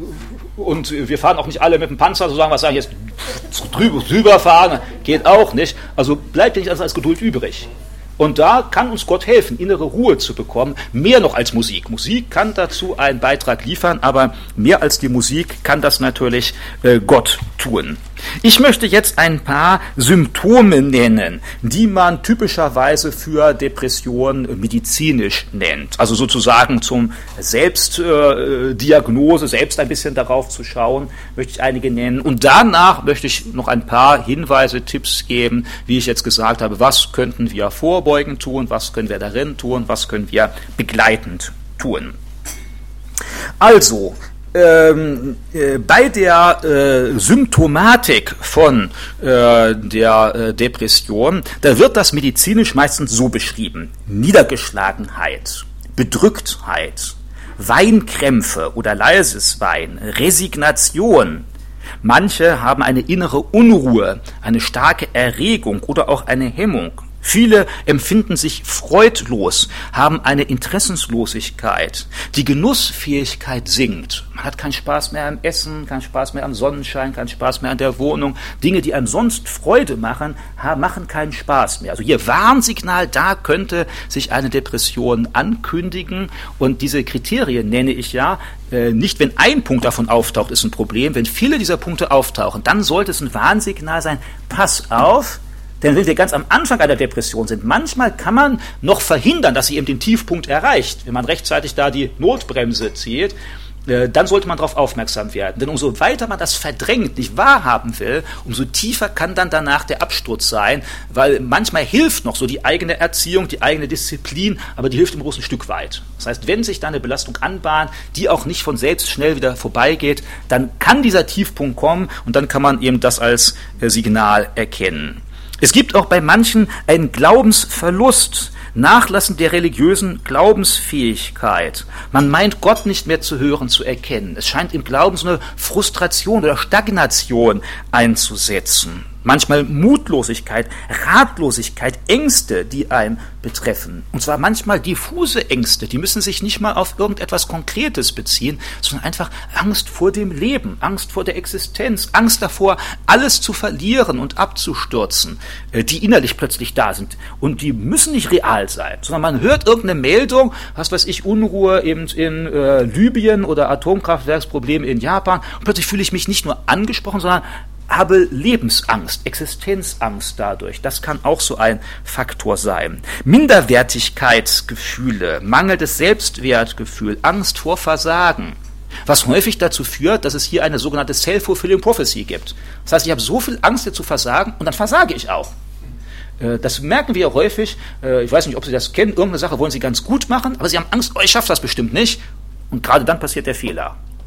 und wir fahren auch nicht alle mit dem Panzer, so sagen wir, sagen jetzt drüber, drüber fahren, geht auch nicht. Also bleibt ja nicht alles als Geduld übrig. Und da kann uns Gott helfen, innere Ruhe zu bekommen, mehr noch als Musik. Musik kann dazu einen Beitrag liefern, aber mehr als die Musik kann das natürlich äh, Gott tun. Ich möchte jetzt ein paar Symptome nennen, die man typischerweise für Depression medizinisch nennt. Also sozusagen zum Selbstdiagnose, äh, selbst ein bisschen darauf zu schauen, möchte ich einige nennen. Und danach möchte ich noch ein paar Hinweise, Tipps geben, wie ich jetzt gesagt habe, was könnten wir vorbeugend tun, was können wir darin tun, was können wir begleitend tun. Also, Ähm, äh, bei der äh, Symptomatik von äh, der äh, Depression, da wird das medizinisch meistens so beschrieben: Niedergeschlagenheit, Bedrücktheit, Weinkrämpfe oder leises Weinen, Resignation. Manche haben eine innere Unruhe, eine starke Erregung oder auch eine Hemmung. Viele empfinden sich freudlos, haben eine Interessenslosigkeit. Die Genussfähigkeit sinkt. Man hat keinen Spaß mehr am Essen, keinen Spaß mehr am Sonnenschein, keinen Spaß mehr an der Wohnung. Dinge, die einem sonst Freude machen, machen keinen Spaß mehr. Also hier Warnsignal, da könnte sich eine Depression ankündigen. Und diese Kriterien nenne ich ja, nicht wenn ein Punkt davon auftaucht, ist ein Problem. Wenn viele dieser Punkte auftauchen, dann sollte es ein Warnsignal sein. Pass auf! Denn wenn wir ganz am Anfang einer Depression sind, manchmal kann man noch verhindern, dass sie eben den Tiefpunkt erreicht. Wenn man rechtzeitig da die Notbremse zieht, äh, dann sollte man darauf aufmerksam werden. Denn umso weiter man das verdrängt, nicht wahrhaben will, umso tiefer kann dann danach der Absturz sein, weil manchmal hilft noch so die eigene Erziehung, die eigene Disziplin, aber die hilft im großen Stück weit. Das heißt, wenn sich da eine Belastung anbahnt, die auch nicht von selbst schnell wieder vorbeigeht, dann kann dieser Tiefpunkt kommen und dann kann man eben das als äh, Signal erkennen. Es gibt auch bei manchen einen Glaubensverlust, Nachlassen der religiösen Glaubensfähigkeit. Man meint, Gott nicht mehr zu hören, zu erkennen. Es scheint im Glauben so eine Frustration oder Stagnation einzusetzen. Manchmal Mutlosigkeit, Ratlosigkeit, Ängste, die einen betreffen. Und zwar manchmal diffuse Ängste, die müssen sich nicht mal auf irgendetwas Konkretes beziehen, sondern einfach Angst vor dem Leben, Angst vor der Existenz, Angst davor, alles zu verlieren und abzustürzen, die innerlich plötzlich da sind. Und die müssen nicht real sein, sondern man hört irgendeine Meldung, was weiß ich, Unruhe eben in äh, Libyen oder Atomkraftwerksprobleme in Japan. Und plötzlich fühle ich mich nicht nur angesprochen, sondern habe Lebensangst, Existenzangst dadurch. Das kann auch so ein Faktor sein. Minderwertigkeitsgefühle, mangelndes Selbstwertgefühl, Angst vor Versagen. Was häufig dazu führt, dass es hier eine sogenannte Self-Fulfilling Prophecy gibt. Das heißt, ich habe so viel Angst, hier zu versagen und dann versage ich auch. Das merken wir häufig. Ich weiß nicht, ob Sie das kennen. Irgendeine Sache wollen Sie ganz gut machen, aber Sie haben Angst, oh, ich schaffe das bestimmt nicht. Und gerade dann passiert der Fehler.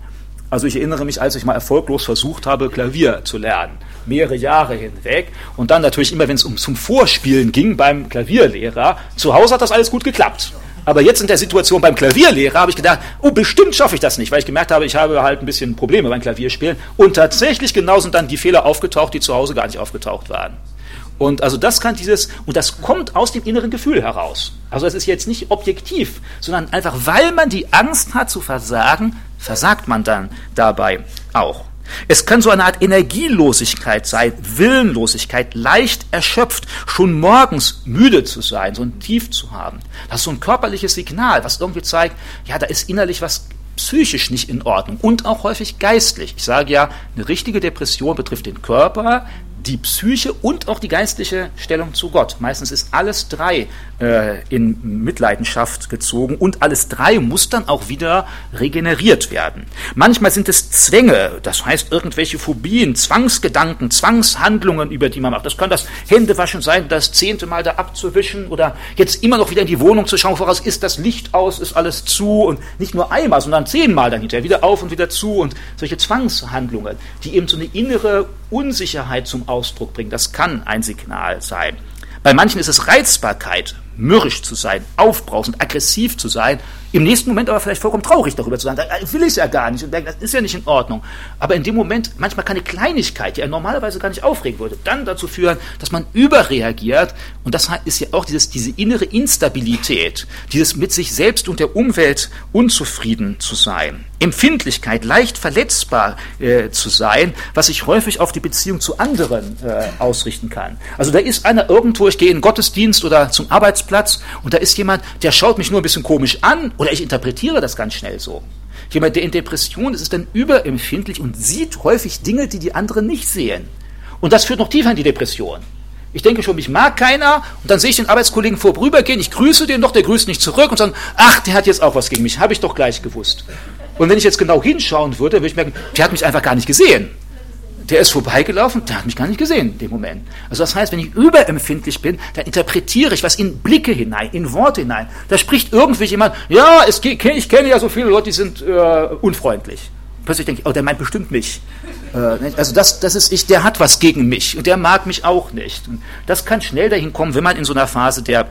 Also ich erinnere mich, als ich mal erfolglos versucht habe, Klavier zu lernen, mehrere Jahre hinweg, und dann natürlich immer, wenn es um zum Vorspielen ging beim Klavierlehrer, zu Hause hat das alles gut geklappt. Aber jetzt in der Situation beim Klavierlehrer habe ich gedacht, oh, bestimmt schaffe ich das nicht, weil ich gemerkt habe, ich habe halt ein bisschen Probleme beim Klavierspielen. Und tatsächlich genau sind dann die Fehler aufgetaucht, die zu Hause gar nicht aufgetaucht waren. Und also das kann dieses, und das kommt aus dem inneren Gefühl heraus. Also es ist jetzt nicht objektiv, sondern einfach, weil man die Angst hat zu versagen, versagt man dann dabei auch. Es kann so eine Art Energielosigkeit sein, Willenlosigkeit, leicht erschöpft, schon morgens müde zu sein, so ein Tief zu haben. Das ist so ein körperliches Signal, was irgendwie zeigt, ja, da ist innerlich was psychisch nicht in Ordnung und auch häufig geistlich. Ich sage ja, eine richtige Depression betrifft den Körper, die Psyche und auch die geistliche Stellung zu Gott. Meistens ist alles drei äh, in Mitleidenschaft gezogen und alles drei muss dann auch wieder regeneriert werden. Manchmal sind es Zwänge, das heißt irgendwelche Phobien, Zwangsgedanken, Zwangshandlungen, über die man macht. Das kann das Händewaschen sein, das zehnte Mal da abzuwischen oder jetzt immer noch wieder in die Wohnung zu schauen, voraus ist das Licht aus, ist alles zu und nicht nur einmal, sondern zehnmal dann hinterher, wieder auf und wieder zu und solche Zwangshandlungen, die eben so eine innere Unsicherheit zum Ausdruck bringen. Das kann ein Signal sein. Bei manchen ist es Reizbarkeit, mürrisch zu sein, aufbrausend, aggressiv zu sein, im nächsten Moment aber vielleicht vollkommen traurig darüber zu sein, da will ich es ja gar nicht und denke, das ist ja nicht in Ordnung. Aber in dem Moment manchmal kann eine Kleinigkeit, die er normalerweise gar nicht aufregen würde, dann dazu führen, dass man überreagiert und das ist ja auch dieses, diese innere Instabilität, dieses mit sich selbst und der Umwelt unzufrieden zu sein. Empfindlichkeit, leicht verletzbar äh, zu sein, was sich häufig auf die Beziehung zu anderen äh, ausrichten kann. Also da ist einer irgendwo, ich gehe in den Gottesdienst oder zum Arbeitsplatz und da ist jemand, der schaut mich nur ein bisschen komisch an oder ich interpretiere das ganz schnell so. Jemand, der in Depression ist, ist dann überempfindlich und sieht häufig Dinge, die die anderen nicht sehen. Und das führt noch tiefer in die Depression. Ich denke schon, mich mag keiner und dann sehe ich den Arbeitskollegen vorübergehen, ich grüße den doch, der grüßt nicht zurück und sage, ach, der hat jetzt auch was gegen mich, habe ich doch gleich gewusst. Und wenn ich jetzt genau hinschauen würde, würde ich merken, der hat mich einfach gar nicht gesehen. Der ist vorbeigelaufen, der hat mich gar nicht gesehen in dem Moment. Also das heißt, wenn ich überempfindlich bin, dann interpretiere ich was in Blicke hinein, in Worte hinein. Da spricht irgendwie jemand, ja, es, ich kenne ja so viele Leute, die sind äh, unfreundlich. Plötzlich denke ich, oh, der meint bestimmt mich. Äh, also das, das ist ich, der hat was gegen mich und der mag mich auch nicht. Und das kann schnell dahin kommen, wenn man in so einer Phase der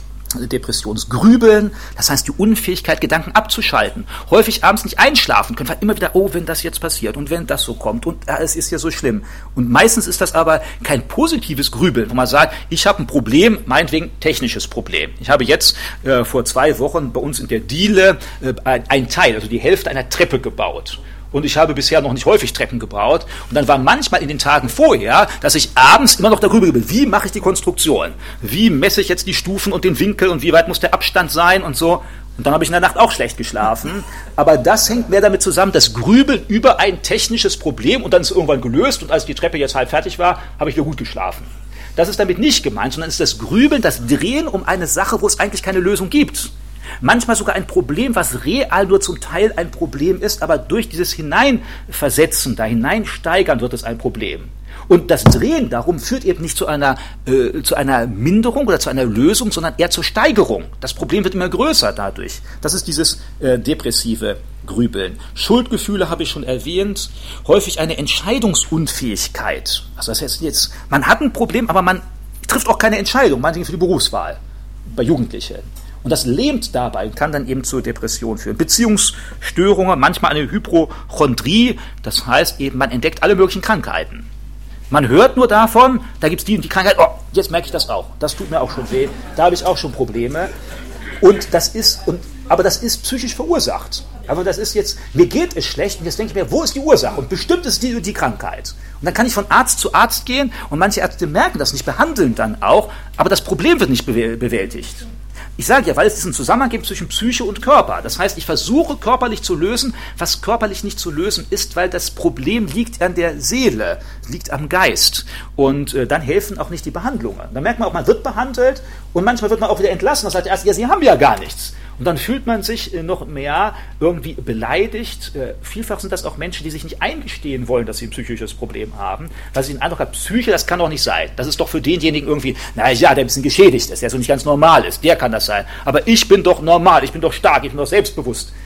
Depressionsgrübeln, das heißt die Unfähigkeit, Gedanken abzuschalten, häufig abends nicht einschlafen können, weil immer wieder, oh, wenn das jetzt passiert und wenn das so kommt und ah, es ist ja so schlimm. Und meistens ist das aber kein positives Grübeln, wo man sagt, ich habe ein Problem, meinetwegen technisches Problem. Ich habe jetzt äh, vor zwei Wochen bei uns in der Diele äh, ein Teil, also die Hälfte einer Treppe gebaut. Und ich habe bisher noch nicht häufig Treppen gebaut. Und dann war manchmal in den Tagen vorher, dass ich abends immer noch darüber bin, wie mache ich die Konstruktion? Wie messe ich jetzt die Stufen und den Winkel und wie weit muss der Abstand sein und so. Und dann habe ich in der Nacht auch schlecht geschlafen. Aber das hängt mehr damit zusammen, das Grübeln über ein technisches Problem und dann ist es irgendwann gelöst und als die Treppe jetzt halb fertig war, habe ich wieder gut geschlafen. Das ist damit nicht gemeint, sondern es ist das Grübeln, das Drehen um eine Sache, wo es eigentlich keine Lösung gibt. Manchmal sogar ein Problem, was real nur zum Teil ein Problem ist, aber durch dieses Hineinversetzen, da hineinsteigern wird es ein Problem. Und das Drehen darum führt eben nicht zu einer, äh, zu einer Minderung oder zu einer Lösung, sondern eher zur Steigerung. Das Problem wird immer größer dadurch. Das ist dieses äh, depressive Grübeln. Schuldgefühle habe ich schon erwähnt. Häufig eine Entscheidungsunfähigkeit. Also das heißt jetzt, man hat ein Problem, aber man trifft auch keine Entscheidung, meinetwegen für die Berufswahl bei Jugendlichen. Und das lähmt dabei und kann dann eben zur Depression führen. Beziehungsstörungen, manchmal eine Hypochondrie, das heißt eben, man entdeckt alle möglichen Krankheiten. Man hört nur davon, da gibt es die und die Krankheit, oh, jetzt merke ich das auch, das tut mir auch schon weh, da habe ich auch schon Probleme. Und das ist, und, aber das ist psychisch verursacht. Aber das ist jetzt, mir geht es schlecht und jetzt denke ich mir, wo ist die Ursache? Und bestimmt ist die, die Krankheit. Und dann kann ich von Arzt zu Arzt gehen und manche Ärzte merken das nicht, behandeln dann auch, aber das Problem wird nicht bewältigt. Ich sage ja, weil es diesen Zusammenhang gibt zwischen Psyche und Körper. Das heißt, ich versuche körperlich zu lösen, was körperlich nicht zu lösen ist, weil das Problem liegt an der Seele, liegt am Geist. Und äh, dann helfen auch nicht die Behandlungen. Dann merkt man auch, man wird behandelt und manchmal wird man auch wieder entlassen. Das sagt der Arzt, ja, Sie haben ja gar nichts. Und dann fühlt man sich äh, noch mehr irgendwie beleidigt. Äh, vielfach sind das auch Menschen, die sich nicht eingestehen wollen, dass sie ein psychisches Problem haben, weil sie den Eindruck haben, Psyche, das kann doch nicht sein. Das ist doch für denjenigen irgendwie, naja, der ein bisschen geschädigt ist, der so nicht ganz normal ist, der kann das sein. Aber ich bin doch normal, ich bin doch stark, ich bin doch selbstbewusst.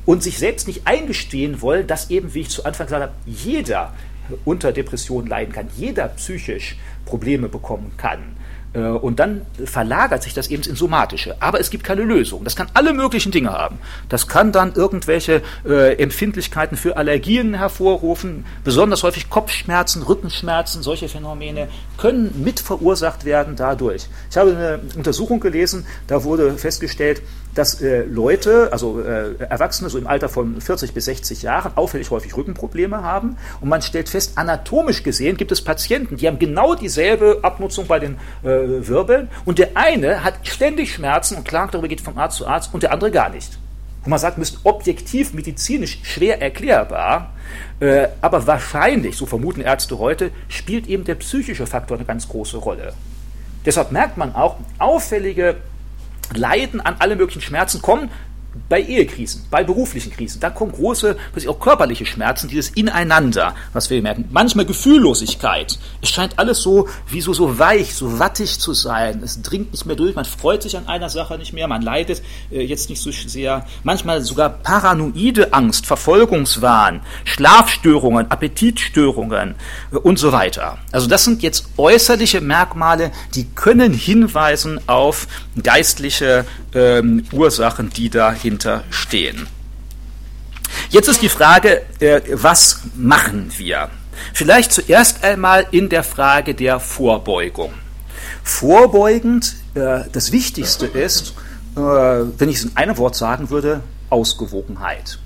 und sich selbst nicht eingestehen wollen, dass eben, wie ich zu Anfang gesagt habe, jeder unter Depressionen leiden kann, jeder psychisch Probleme bekommen kann. Und dann verlagert sich das eben ins Somatische. Aber es gibt keine Lösung. Das kann alle möglichen Dinge haben. Das kann dann irgendwelche äh, Empfindlichkeiten für Allergien hervorrufen. Besonders häufig Kopfschmerzen, Rückenschmerzen, solche Phänomene können mit verursacht werden dadurch. Ich habe eine Untersuchung gelesen, da wurde festgestellt, dass äh, Leute, also äh, Erwachsene so im Alter von vierzig bis sechzig Jahren auffällig häufig Rückenprobleme haben. Und man stellt fest, anatomisch gesehen gibt es Patienten, die haben genau dieselbe Abnutzung bei den äh, Wirbeln. Und der eine hat ständig Schmerzen und klagt darüber, geht vom Arzt zu Arzt, und der andere gar nicht. Und man sagt, ist objektiv medizinisch schwer erklärbar, äh, aber wahrscheinlich, so vermuten Ärzte heute, spielt eben der psychische Faktor eine ganz große Rolle. Deshalb merkt man auch, auffällige Leiden an alle möglichen Schmerzen kommen bei Ehekrisen, bei beruflichen Krisen. Da kommen große, auch körperliche Schmerzen, dieses Ineinander, was wir merken. Manchmal Gefühllosigkeit. Es scheint alles so, wie so, so weich, so wattig zu sein. Es dringt nicht mehr durch. Man freut sich an einer Sache nicht mehr. Man leidet äh, jetzt nicht so sehr. Manchmal sogar paranoide Angst, Verfolgungswahn, Schlafstörungen, Appetitstörungen äh, und so weiter. Also das sind jetzt äußerliche Merkmale, die können hinweisen auf geistliche ähm, Ursachen, die dahinter stehen. Jetzt ist die Frage, äh, was machen wir? Vielleicht zuerst einmal in der Frage der Vorbeugung. Vorbeugend, äh, das Wichtigste ist, äh, wenn ich es in einem Wort sagen würde, Ausgewogenheit.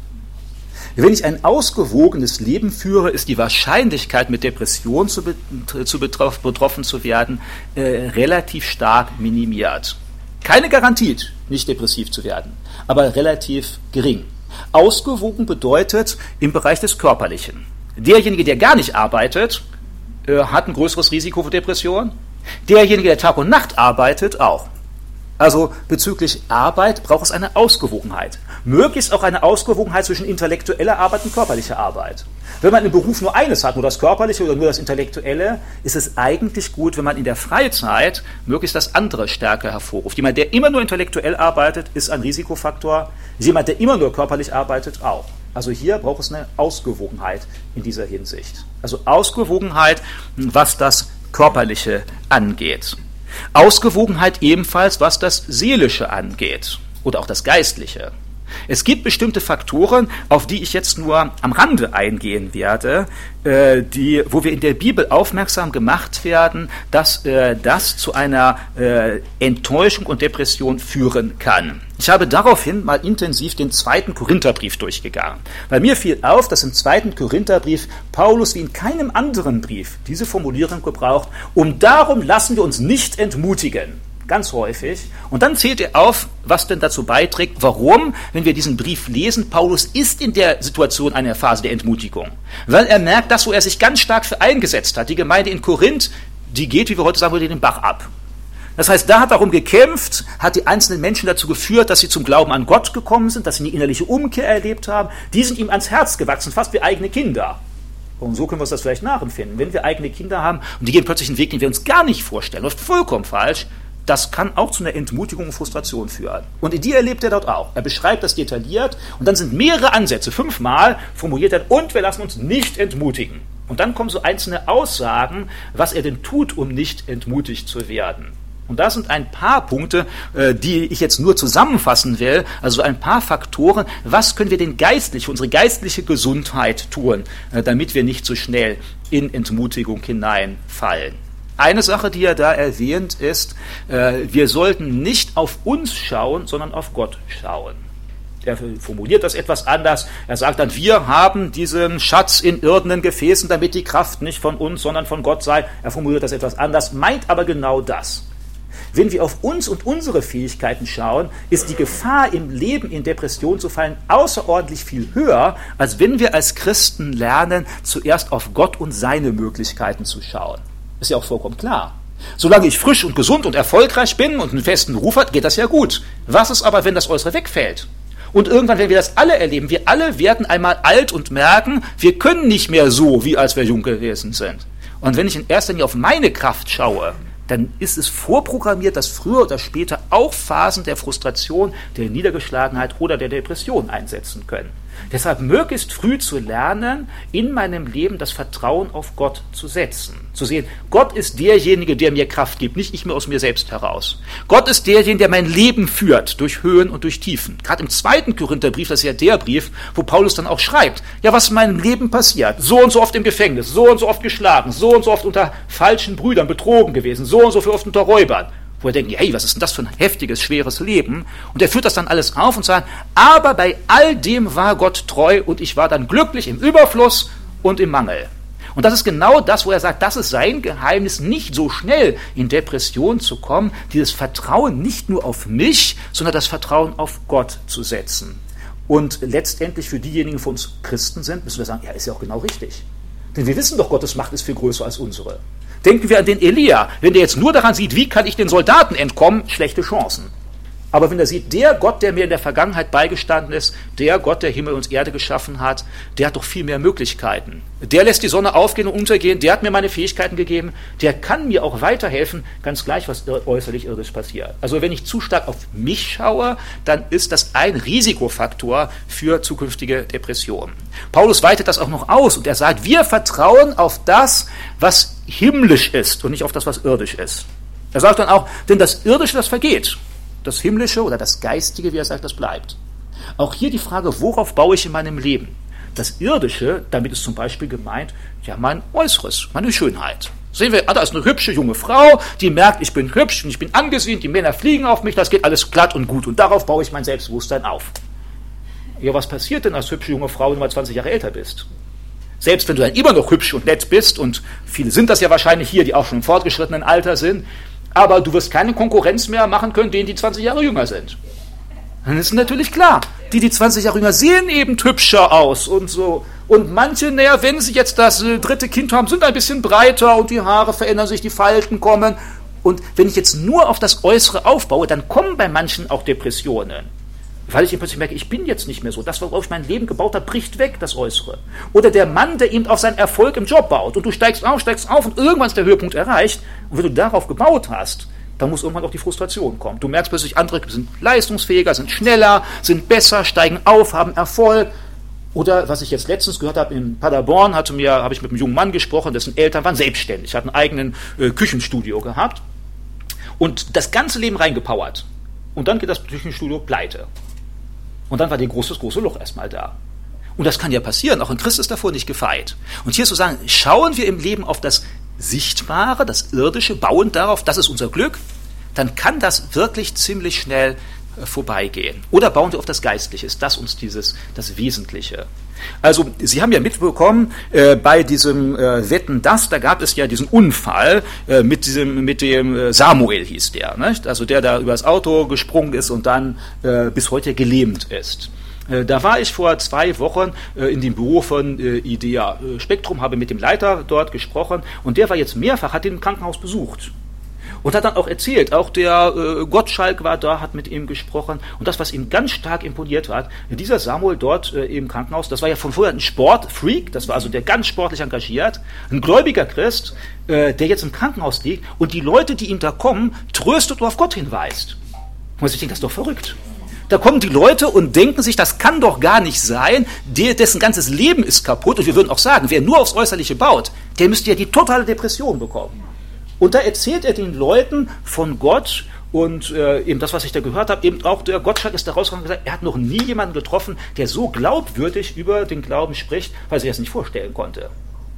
Wenn ich ein ausgewogenes Leben führe, ist die Wahrscheinlichkeit, mit Depression zu, be- zu betroff- betroffen zu werden, äh, relativ stark minimiert. Keine Garantie, nicht depressiv zu werden, aber relativ gering. Ausgewogen bedeutet im Bereich des Körperlichen. Derjenige, der gar nicht arbeitet, äh, hat ein größeres Risiko für Depression. Derjenige, der Tag und Nacht arbeitet, auch. Also bezüglich Arbeit braucht es eine Ausgewogenheit. Möglichst auch eine Ausgewogenheit zwischen intellektueller Arbeit und körperlicher Arbeit. Wenn man im Beruf nur eines hat, nur das Körperliche oder nur das Intellektuelle, ist es eigentlich gut, wenn man in der Freizeit möglichst das andere stärker hervorruft. Jemand, der immer nur intellektuell arbeitet, ist ein Risikofaktor. Jemand, der immer nur körperlich arbeitet, auch. Also hier braucht es eine Ausgewogenheit in dieser Hinsicht. Also Ausgewogenheit, was das Körperliche angeht. Ausgewogenheit ebenfalls, was das Seelische angeht oder auch das Geistliche. Es gibt bestimmte Faktoren, auf die ich jetzt nur am Rande eingehen werde, äh, die, wo wir in der Bibel aufmerksam gemacht werden, dass äh, das zu einer äh, Enttäuschung und Depression führen kann. Ich habe daraufhin mal intensiv den zweiten Korintherbrief durchgegangen. Bei mir fiel auf, dass im zweiten Korintherbrief Paulus wie in keinem anderen Brief diese Formulierung gebraucht, und darum lassen wir uns nicht entmutigen. Ganz häufig. Und dann zählt er auf, was denn dazu beiträgt, warum, wenn wir diesen Brief lesen, Paulus ist in der Situation einer Phase der Entmutigung. Weil er merkt, das, wo er sich ganz stark für eingesetzt hat, die Gemeinde in Korinth, die geht, wie wir heute sagen würden, den Bach ab. Das heißt, da hat darum gekämpft, hat die einzelnen Menschen dazu geführt, dass sie zum Glauben an Gott gekommen sind, dass sie eine innerliche Umkehr erlebt haben. Die sind ihm ans Herz gewachsen, fast wie eigene Kinder. Und so können wir uns das vielleicht nachempfinden. Wenn wir eigene Kinder haben und die gehen plötzlich einen Weg, den wir uns gar nicht vorstellen, läuft vollkommen falsch, das kann auch zu einer Entmutigung und Frustration führen. Und die erlebt er dort auch. Er beschreibt das detailliert und dann sind mehrere Ansätze, fünfmal formuliert er, und wir lassen uns nicht entmutigen. Und dann kommen so einzelne Aussagen, was er denn tut, um nicht entmutigt zu werden. Und da sind ein paar Punkte, die ich jetzt nur zusammenfassen will, also ein paar Faktoren, was können wir denn geistlich, unsere geistliche Gesundheit tun, damit wir nicht so schnell in Entmutigung hineinfallen. Eine Sache, die er da erwähnt, ist, äh, wir sollten nicht auf uns schauen, sondern auf Gott schauen. Er formuliert das etwas anders. Er sagt dann, wir haben diesen Schatz in irdenen Gefäßen, damit die Kraft nicht von uns, sondern von Gott sei. Er formuliert das etwas anders, meint aber genau das. Wenn wir auf uns und unsere Fähigkeiten schauen, ist die Gefahr, im Leben in Depression zu fallen, außerordentlich viel höher, als wenn wir als Christen lernen, zuerst auf Gott und seine Möglichkeiten zu schauen. Ist ja auch vollkommen klar. Solange ich frisch und gesund und erfolgreich bin und einen festen Beruf habe, geht das ja gut. Was ist aber, wenn das Äußere wegfällt? Und irgendwann werden wir das alle erleben. Wir alle werden einmal alt und merken, wir können nicht mehr so, wie als wir jung gewesen sind. Und wenn ich in erster Linie auf meine Kraft schaue, dann ist es vorprogrammiert, dass früher oder später auch Phasen der Frustration, der Niedergeschlagenheit oder der Depression einsetzen können. Deshalb möglichst früh zu lernen, in meinem Leben das Vertrauen auf Gott zu setzen. Zu sehen, Gott ist derjenige, der mir Kraft gibt, nicht ich mir aus mir selbst heraus. Gott ist derjenige, der mein Leben führt, durch Höhen und durch Tiefen. Gerade im zweiten Korintherbrief, das ist ja der Brief, wo Paulus dann auch schreibt, ja, was in meinem Leben passiert. So und so oft im Gefängnis, so und so oft geschlagen, so und so oft unter falschen Brüdern betrogen gewesen, so und so viel oft unter Räubern. Wo er denkt, hey, was ist denn das für ein heftiges, schweres Leben? Und er führt das dann alles auf und sagt, aber bei all dem war Gott treu und ich war dann glücklich im Überfluss und im Mangel. Und das ist genau das, wo er sagt, das ist sein Geheimnis, nicht so schnell in Depression zu kommen, dieses Vertrauen nicht nur auf mich, sondern das Vertrauen auf Gott zu setzen. Und letztendlich für diejenigen, die von uns Christen sind, müssen wir sagen, ja, ist ja auch genau richtig. Denn wir wissen doch, Gottes Macht ist viel größer als unsere. Denken wir an den Elia. Wenn der jetzt nur daran sieht, wie kann ich den Soldaten entkommen, schlechte Chancen. Aber wenn er sieht, der Gott, der mir in der Vergangenheit beigestanden ist, der Gott, der Himmel und Erde geschaffen hat, der hat doch viel mehr Möglichkeiten. Der lässt die Sonne aufgehen und untergehen, der hat mir meine Fähigkeiten gegeben, der kann mir auch weiterhelfen, ganz gleich, was äußerlich irdisch passiert. Also wenn ich zu stark auf mich schaue, dann ist das ein Risikofaktor für zukünftige Depressionen. Paulus weitet das auch noch aus und er sagt, wir vertrauen auf das, was himmlisch ist und nicht auf das, was irdisch ist. Er sagt dann auch, denn das Irdische, das vergeht. Das Himmlische oder das Geistige, wie er sagt, das bleibt. Auch hier die Frage, worauf baue ich in meinem Leben? Das Irdische, damit ist zum Beispiel gemeint, ja, mein Äußeres, meine Schönheit. Sehen wir, da ist eine hübsche junge Frau, die merkt, ich bin hübsch und ich bin angesehen, die Männer fliegen auf mich, das geht alles glatt und gut und darauf baue ich mein Selbstbewusstsein auf. Ja, was passiert denn als hübsche junge Frau, wenn du mal zwanzig Jahre älter bist? Selbst wenn du dann immer noch hübsch und nett bist, und viele sind das ja wahrscheinlich hier, die auch schon im fortgeschrittenen Alter sind, aber du wirst keine Konkurrenz mehr machen können, denen, die zwanzig Jahre jünger sind. Dann ist natürlich klar, die, die zwanzig Jahre jünger sehen eben hübscher aus und so. Und manche, naja, wenn sie jetzt das äh, dritte Kind haben, sind ein bisschen breiter und die Haare verändern sich, die Falten kommen. Und wenn ich jetzt nur auf das Äußere aufbaue, dann kommen bei manchen auch Depressionen. Weil ich eben plötzlich merke, ich bin jetzt nicht mehr so. Das, worauf ich mein Leben gebaut habe, bricht weg, das Äußere. Oder der Mann, der eben auf seinen Erfolg im Job baut. Und du steigst auf, steigst auf und irgendwann ist der Höhepunkt erreicht. Und wenn du darauf gebaut hast, dann muss irgendwann auch die Frustration kommen. Du merkst plötzlich, andere sind leistungsfähiger, sind schneller, sind besser, steigen auf, haben Erfolg. Oder was ich jetzt letztens gehört habe, in Paderborn hatte mir, habe ich mit einem jungen Mann gesprochen, dessen Eltern waren selbstständig, hatten ein eigenes äh, Küchenstudio gehabt und das ganze Leben reingepowert. Und dann geht das Küchenstudio pleite. Und dann war der große, das große Loch erstmal da. Und das kann ja passieren, auch ein Christ ist davor nicht gefeit. Und hier ist zu sagen, schauen wir im Leben auf das Sichtbare, das Irdische, bauen darauf, das ist unser Glück, dann kann das wirklich ziemlich schnell äh, vorbeigehen. Oder bauen wir auf das Geistliche, ist das uns dieses, das Wesentliche. Also, Sie haben ja mitbekommen, äh, bei diesem äh, Wetten, das, da gab es ja diesen Unfall äh, mit diesem, mit dem äh, Samuel hieß der, nicht? Also der da übers Auto gesprungen ist und dann äh, bis heute gelähmt ist. Äh, da war ich vor zwei Wochen äh, in dem Büro von äh, Idea Spektrum, habe mit dem Leiter dort gesprochen und der war jetzt mehrfach, hat den im Krankenhaus besucht. Und hat dann auch erzählt, auch der äh, Gottschalk war da, hat mit ihm gesprochen. Und das, was ihm ganz stark imponiert hat, dieser Samuel dort äh, im Krankenhaus, das war ja von vorher ein Sportfreak, das war also der ganz sportlich engagiert, ein gläubiger Christ, äh, der jetzt im Krankenhaus liegt und die Leute, die ihm da kommen, tröstet und auf Gott hinweist. Und ich denke, das ist doch verrückt. Da kommen die Leute und denken sich, das kann doch gar nicht sein, der, dessen ganzes Leben ist kaputt. Und wir würden auch sagen, wer nur aufs Äußerliche baut, der müsste ja die totale Depression bekommen. Und da erzählt er den Leuten von Gott und äh, eben das, was ich da gehört habe, eben auch der Gottschalk ist da rausgekommen und gesagt, er hat noch nie jemanden getroffen, der so glaubwürdig über den Glauben spricht, weil er sich das nicht vorstellen konnte.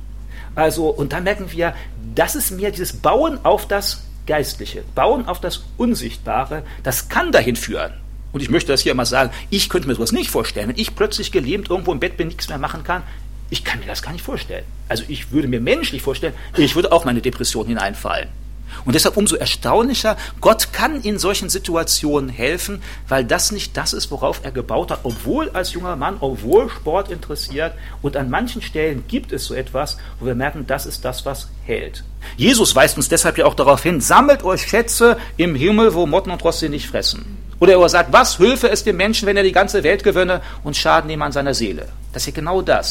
Also, und da merken wir, das ist mehr dieses Bauen auf das Geistliche, Bauen auf das Unsichtbare, das kann dahin führen. Und ich möchte das hier mal sagen, ich könnte mir sowas nicht vorstellen, wenn ich plötzlich gelähmt irgendwo im Bett bin, nichts mehr machen kann. Ich kann mir das gar nicht vorstellen. Also ich würde mir menschlich vorstellen, ich würde auch meine Depression hineinfallen. Und deshalb umso erstaunlicher, Gott kann in solchen Situationen helfen, weil das nicht das ist, worauf er gebaut hat, obwohl als junger Mann, obwohl Sport interessiert. Und an manchen Stellen gibt es so etwas, wo wir merken, das ist das, was hält. Jesus weist uns deshalb ja auch darauf hin, sammelt euch Schätze im Himmel, wo Motten und Rost sie nicht fressen. Oder er sagt, was hülfe es dem Menschen, wenn er die ganze Welt gewönne und Schaden nehme an seiner Seele? Das ist ja genau das.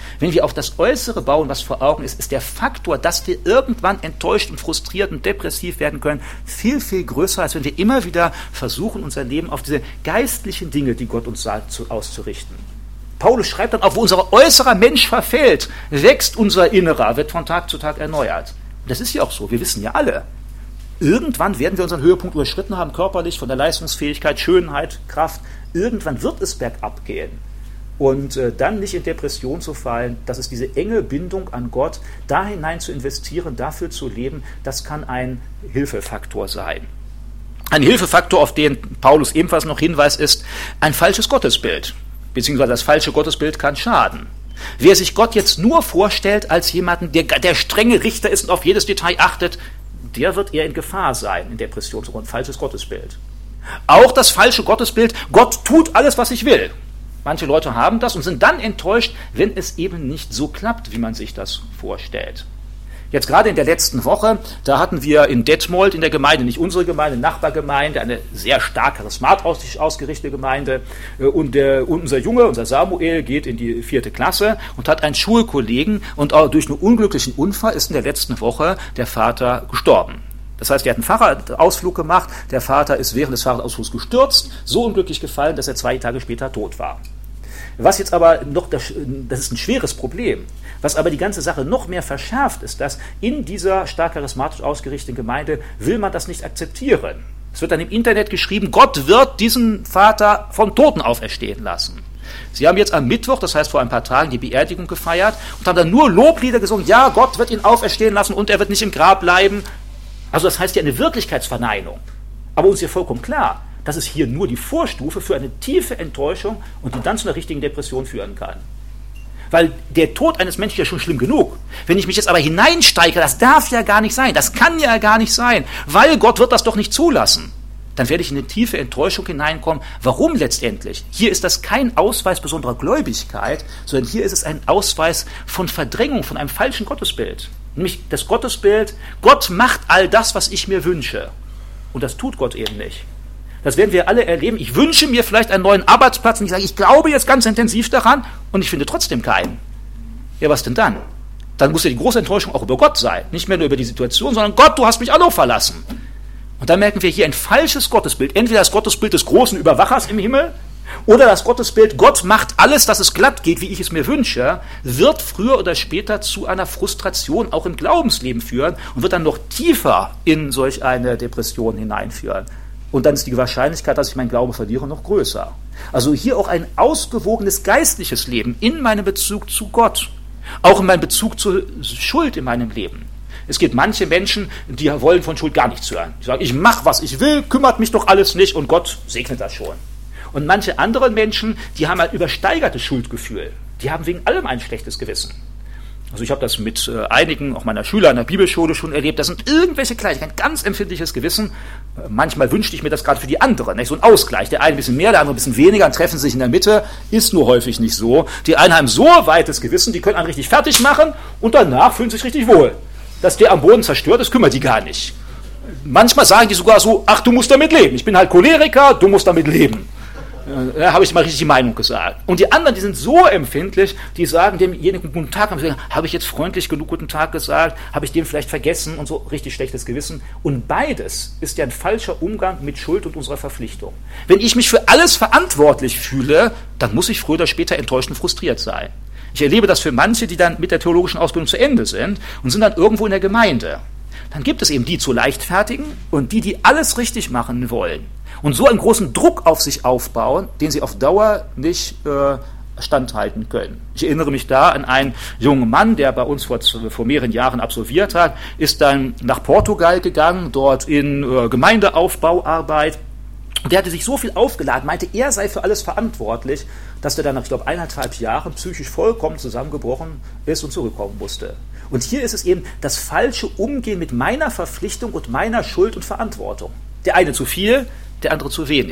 Wenn wir auf das Äußere bauen, was vor Augen ist, ist der Faktor, dass wir irgendwann enttäuscht und frustriert und depressiv werden können, viel, viel größer, als wenn wir immer wieder versuchen, unser Leben auf diese geistlichen Dinge, die Gott uns sagt, zu, auszurichten. Paulus schreibt dann auch, wo unser äußerer Mensch verfällt, wächst unser Innerer, wird von Tag zu Tag erneuert. Und das ist ja auch so, wir wissen ja alle, irgendwann werden wir unseren Höhepunkt überschritten haben, körperlich, von der Leistungsfähigkeit, Schönheit, Kraft. Irgendwann wird es bergab gehen. Und äh, dann nicht in Depression zu fallen, das ist diese enge Bindung an Gott, da hinein zu investieren, dafür zu leben, das kann ein Hilfefaktor sein. Ein Hilfefaktor, auf den Paulus ebenfalls noch hinweist, ist ein falsches Gottesbild. Beziehungsweise das falsche Gottesbild kann schaden. Wer sich Gott jetzt nur vorstellt als jemanden, der der strenge Richter ist und auf jedes Detail achtet, der wird eher in Gefahr sein, in Depression zu kommen. Falsches Gottesbild. Auch das falsche Gottesbild, Gott tut alles, was ich will. Manche Leute haben das und sind dann enttäuscht, wenn es eben nicht so klappt, wie man sich das vorstellt. Jetzt gerade in der letzten Woche, da hatten wir in Detmold in der Gemeinde, nicht unsere Gemeinde, Nachbargemeinde, eine sehr stark charismatisch ausgerichtete Gemeinde. Und, der, und unser Junge, unser Samuel, geht in die vierte Klasse und hat einen Schulkollegen. Und auch durch einen unglücklichen Unfall ist in der letzten Woche der Vater gestorben. Das heißt, er hat einen Fahrradausflug gemacht, der Vater ist während des Fahrradausflugs gestürzt, so unglücklich gefallen, dass er zwei Tage später tot war. Was jetzt aber noch, das, das ist ein schweres Problem, was aber die ganze Sache noch mehr verschärft, ist, dass in dieser stark charismatisch ausgerichteten Gemeinde will man das nicht akzeptieren. Es wird dann im Internet geschrieben, Gott wird diesen Vater von Toten auferstehen lassen. Sie haben jetzt am Mittwoch, das heißt vor ein paar Tagen, die Beerdigung gefeiert und haben dann nur Loblieder gesungen, ja, Gott wird ihn auferstehen lassen und er wird nicht im Grab bleiben. Also das heißt ja eine Wirklichkeitsverneinung. Aber uns ist ja vollkommen klar, das ist hier nur die Vorstufe für eine tiefe Enttäuschung und die dann zu einer richtigen Depression führen kann. Weil der Tod eines Menschen ist ja schon schlimm genug. Wenn ich mich jetzt aber hineinsteigere, das darf ja gar nicht sein, das kann ja gar nicht sein, weil Gott wird das doch nicht zulassen, dann werde ich in eine tiefe Enttäuschung hineinkommen. Warum letztendlich? Hier ist das kein Ausweis besonderer Gläubigkeit, sondern hier ist es ein Ausweis von Verdrängung, von einem falschen Gottesbild. Nämlich das Gottesbild, Gott macht all das, was ich mir wünsche. Und das tut Gott eben nicht. Das werden wir alle erleben. Ich wünsche mir vielleicht einen neuen Arbeitsplatz und ich sage, ich glaube jetzt ganz intensiv daran und ich finde trotzdem keinen. Ja, was denn dann? Dann muss ja die große Enttäuschung auch über Gott sein. Nicht mehr nur über die Situation, sondern Gott, du hast mich auch noch verlassen. Und dann merken wir hier ein falsches Gottesbild. Entweder das Gottesbild des großen Überwachers im Himmel oder das Gottesbild, Gott macht alles, dass es glatt geht, wie ich es mir wünsche, wird früher oder später zu einer Frustration auch im Glaubensleben führen und wird dann noch tiefer in solch eine Depression hineinführen. Und dann ist die Wahrscheinlichkeit, dass ich meinen Glauben verliere, noch größer. Also hier auch ein ausgewogenes geistliches Leben in meinem Bezug zu Gott. Auch in meinem Bezug zur Schuld in meinem Leben. Es gibt manche Menschen, die wollen von Schuld gar nichts hören. Die sagen, ich mache, was ich will, kümmert mich doch alles nicht und Gott segnet das schon. Und manche andere Menschen, die haben ein übersteigertes Schuldgefühl. Die haben wegen allem ein schlechtes Gewissen. Also ich habe das mit äh, einigen, auch meiner Schüler an der Bibelschule schon erlebt. Das sind irgendwelche Kleinigkeiten, ein ganz empfindliches Gewissen. Äh, manchmal wünschte ich mir das gerade für die anderen, nicht? So ein Ausgleich. Der eine ein bisschen mehr, der andere ein bisschen weniger, dann treffen sie sich in der Mitte. Ist nur häufig nicht so. Die einen haben so weites Gewissen, die können einen richtig fertig machen und danach fühlen sie sich richtig wohl. Dass der am Boden zerstört ist, kümmert die gar nicht. Manchmal sagen die sogar so, ach, du musst damit leben. Ich bin halt Choleriker, du musst damit leben. Da habe ich mal richtig die Meinung gesagt. Und die anderen, die sind so empfindlich, die sagen demjenigen guten Tag, haben gesagt, habe ich jetzt freundlich genug guten Tag gesagt, habe ich den vielleicht vergessen und so, richtig schlechtes Gewissen. Und beides ist ja ein falscher Umgang mit Schuld und unserer Verpflichtung. Wenn ich mich für alles verantwortlich fühle, dann muss ich früher oder später enttäuscht und frustriert sein. Ich erlebe das für manche, die dann mit der theologischen Ausbildung zu Ende sind und sind dann irgendwo in der Gemeinde. Dann gibt es eben die zu leichtfertigen und die, die alles richtig machen wollen. Und so einen großen Druck auf sich aufbauen, den sie auf Dauer nicht äh, standhalten können. Ich erinnere mich da an einen jungen Mann, der bei uns vor, vor mehreren Jahren absolviert hat, ist dann nach Portugal gegangen, dort in äh, Gemeindeaufbauarbeit. Und der hatte sich so viel aufgeladen, meinte, er sei für alles verantwortlich, dass der dann nach, ich glaube, eineinhalb Jahren psychisch vollkommen zusammengebrochen ist und zurückkommen musste. Und hier ist es eben das falsche Umgehen mit meiner Verpflichtung und meiner Schuld und Verantwortung. Der eine zu viel, der andere zu wenig.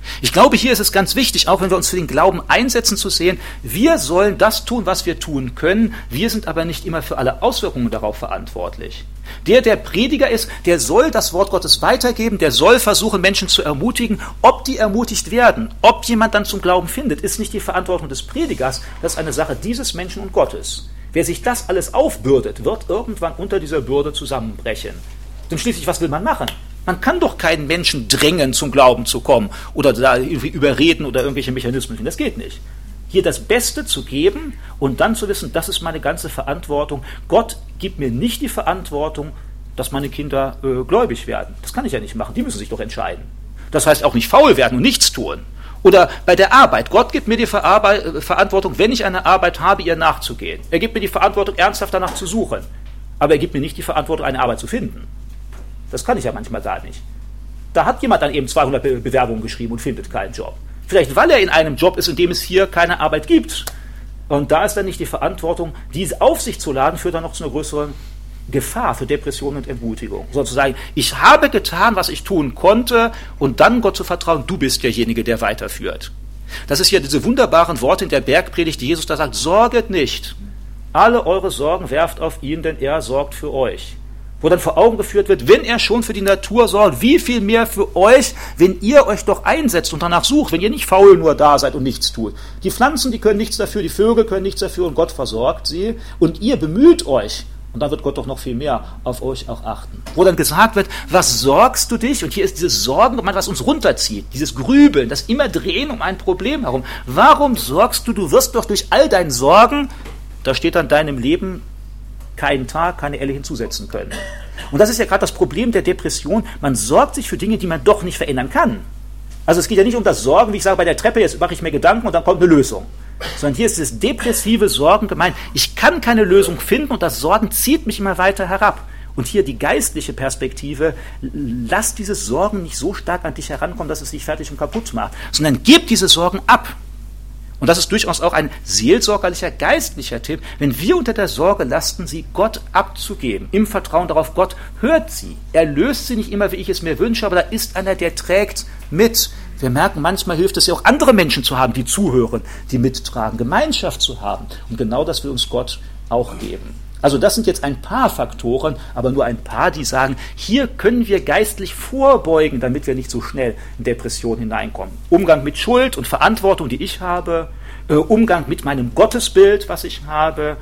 Ich glaube, hier ist es ganz wichtig, auch wenn wir uns für den Glauben einsetzen, zu sehen, wir sollen das tun, was wir tun können, wir sind aber nicht immer für alle Auswirkungen darauf verantwortlich. Der, der Prediger ist, der soll das Wort Gottes weitergeben, der soll versuchen, Menschen zu ermutigen. Ob die ermutigt werden, ob jemand dann zum Glauben findet, ist nicht die Verantwortung des Predigers, das ist eine Sache dieses Menschen und Gottes. Wer sich das alles aufbürdet, wird irgendwann unter dieser Bürde zusammenbrechen. Denn schließlich, was will man machen? Man kann doch keinen Menschen drängen, zum Glauben zu kommen oder da irgendwie überreden oder irgendwelche Mechanismen. Das geht nicht. Hier das Beste zu geben und dann zu wissen, das ist meine ganze Verantwortung. Gott gibt mir nicht die Verantwortung, dass meine Kinder äh, gläubig werden. Das kann ich ja nicht machen. Die müssen sich doch entscheiden. Das heißt auch nicht faul werden und nichts tun. Oder bei der Arbeit. Gott gibt mir die Verarbeit- Verantwortung, wenn ich eine Arbeit habe, ihr nachzugehen. Er gibt mir die Verantwortung, ernsthaft danach zu suchen. Aber er gibt mir nicht die Verantwortung, eine Arbeit zu finden. Das kann ich ja manchmal gar nicht. Da hat jemand dann eben zweihundert Be- Bewerbungen geschrieben und findet keinen Job. Vielleicht, weil er in einem Job ist, in dem es hier keine Arbeit gibt. Und da ist dann nicht die Verantwortung, diese auf sich zu laden, führt dann noch zu einer größeren Gefahr für Depression und Entmutigung. Sozusagen, ich habe getan, was ich tun konnte, und dann Gott zu vertrauen, du bist derjenige, der weiterführt. Das ist ja diese wunderbaren Worte in der Bergpredigt, die Jesus da sagt, sorget nicht. Alle eure Sorgen werft auf ihn, denn er sorgt für euch. Wo dann vor Augen geführt wird, wenn er schon für die Natur sorgt, wie viel mehr für euch, wenn ihr euch doch einsetzt und danach sucht, wenn ihr nicht faul nur da seid und nichts tut. Die Pflanzen, die können nichts dafür, die Vögel können nichts dafür und Gott versorgt sie und ihr bemüht euch. Und dann wird Gott doch noch viel mehr auf euch auch achten. Wo dann gesagt wird, was sorgst du dich? Und hier ist dieses Sorgen, was uns runterzieht, dieses Grübeln, das immer Drehen um ein Problem herum. Warum sorgst du? Du wirst doch durch all dein Sorgen, da steht dann deinem Leben keinen Tag, keine Elle hinzusetzen können. Und das ist ja gerade das Problem der Depression. Man sorgt sich für Dinge, die man doch nicht verändern kann. Also es geht ja nicht um das Sorgen, wie ich sage, bei der Treppe, jetzt mache ich mir Gedanken und dann kommt eine Lösung. Sondern hier ist das depressive Sorgen gemeint. Ich kann keine Lösung finden und das Sorgen zieht mich immer weiter herab. Und hier die geistliche Perspektive, lass diese Sorgen nicht so stark an dich herankommen, dass es dich fertig und kaputt macht, sondern gib diese Sorgen ab. Und das ist durchaus auch ein seelsorgerlicher, geistlicher Tipp, wenn wir unter der Sorge lasten, sie Gott abzugeben, im Vertrauen darauf, Gott hört sie. Er löst sie nicht immer, wie ich es mir wünsche, aber da ist einer, der trägt mit. Wir merken, manchmal hilft es ja auch, andere Menschen zu haben, die zuhören, die mittragen, Gemeinschaft zu haben. Und genau das will uns Gott auch geben. Also das sind jetzt ein paar Faktoren, aber nur ein paar, die sagen, hier können wir geistlich vorbeugen, damit wir nicht so schnell in Depression hineinkommen. Umgang mit Schuld und Verantwortung, die ich habe, äh, Umgang mit meinem Gottesbild, was ich habe,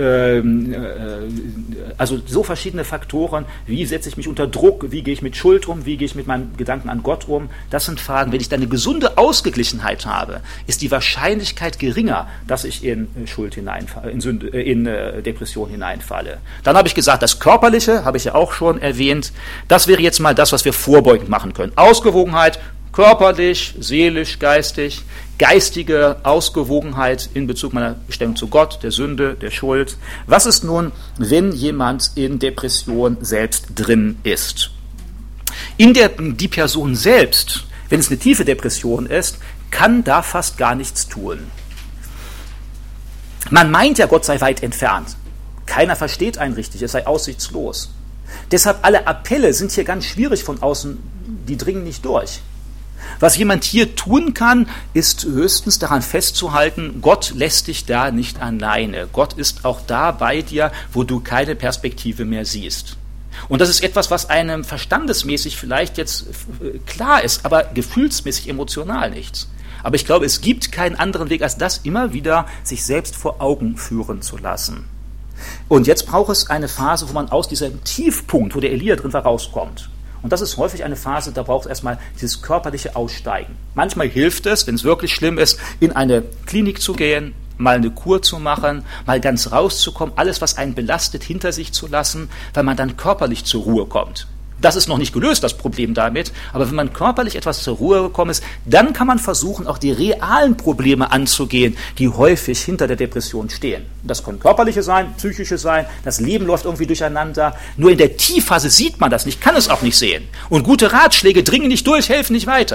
ähm, äh, also so verschiedene Faktoren, wie setze ich mich unter Druck, wie gehe ich mit Schuld um, wie gehe ich mit meinen Gedanken an Gott um, das sind Fragen. Wenn ich da eine gesunde Ausgeglichenheit habe, ist die Wahrscheinlichkeit geringer, dass ich in Schuld hineinfalle, in, Sünde, in äh, Depression hineinfalle. Dann habe ich gesagt, das Körperliche, habe ich ja auch schon erwähnt, das wäre jetzt mal das, was wir vorbeugend machen können. Ausgewogenheit, körperlich, seelisch, geistig, geistige Ausgewogenheit in Bezug meiner Stellung zu Gott, der Sünde, der Schuld. Was ist nun, wenn jemand in Depression selbst drin ist? In der, die Person selbst, wenn es eine tiefe Depression ist, kann da fast gar nichts tun. Man meint ja, Gott sei weit entfernt. Keiner versteht einen richtig, es sei aussichtslos. Deshalb alle Appelle sind hier ganz schwierig von außen, die dringen nicht durch. Was jemand hier tun kann, ist höchstens daran festzuhalten, Gott lässt dich da nicht alleine. Gott ist auch da bei dir, wo du keine Perspektive mehr siehst. Und das ist etwas, was einem verstandesmäßig vielleicht jetzt klar ist, aber gefühlsmäßig, emotional nichts. Aber ich glaube, es gibt keinen anderen Weg, als das immer wieder sich selbst vor Augen führen zu lassen. Und jetzt braucht es eine Phase, wo man aus diesem Tiefpunkt, wo der Elia drin war, rauskommt. Und das ist häufig eine Phase, da braucht es erstmal dieses körperliche Aussteigen. Manchmal hilft es, wenn es wirklich schlimm ist, in eine Klinik zu gehen, mal eine Kur zu machen, mal ganz rauszukommen, alles, was einen belastet, hinter sich zu lassen, weil man dann körperlich zur Ruhe kommt. Das ist noch nicht gelöst, das Problem damit, aber wenn man körperlich etwas zur Ruhe gekommen ist, dann kann man versuchen, auch die realen Probleme anzugehen, die häufig hinter der Depression stehen. Das können körperliche sein, psychische sein, das Leben läuft irgendwie durcheinander. Nur in der Tiefphase sieht man das nicht, kann es auch nicht sehen. Und gute Ratschläge dringen nicht durch, helfen nicht weiter.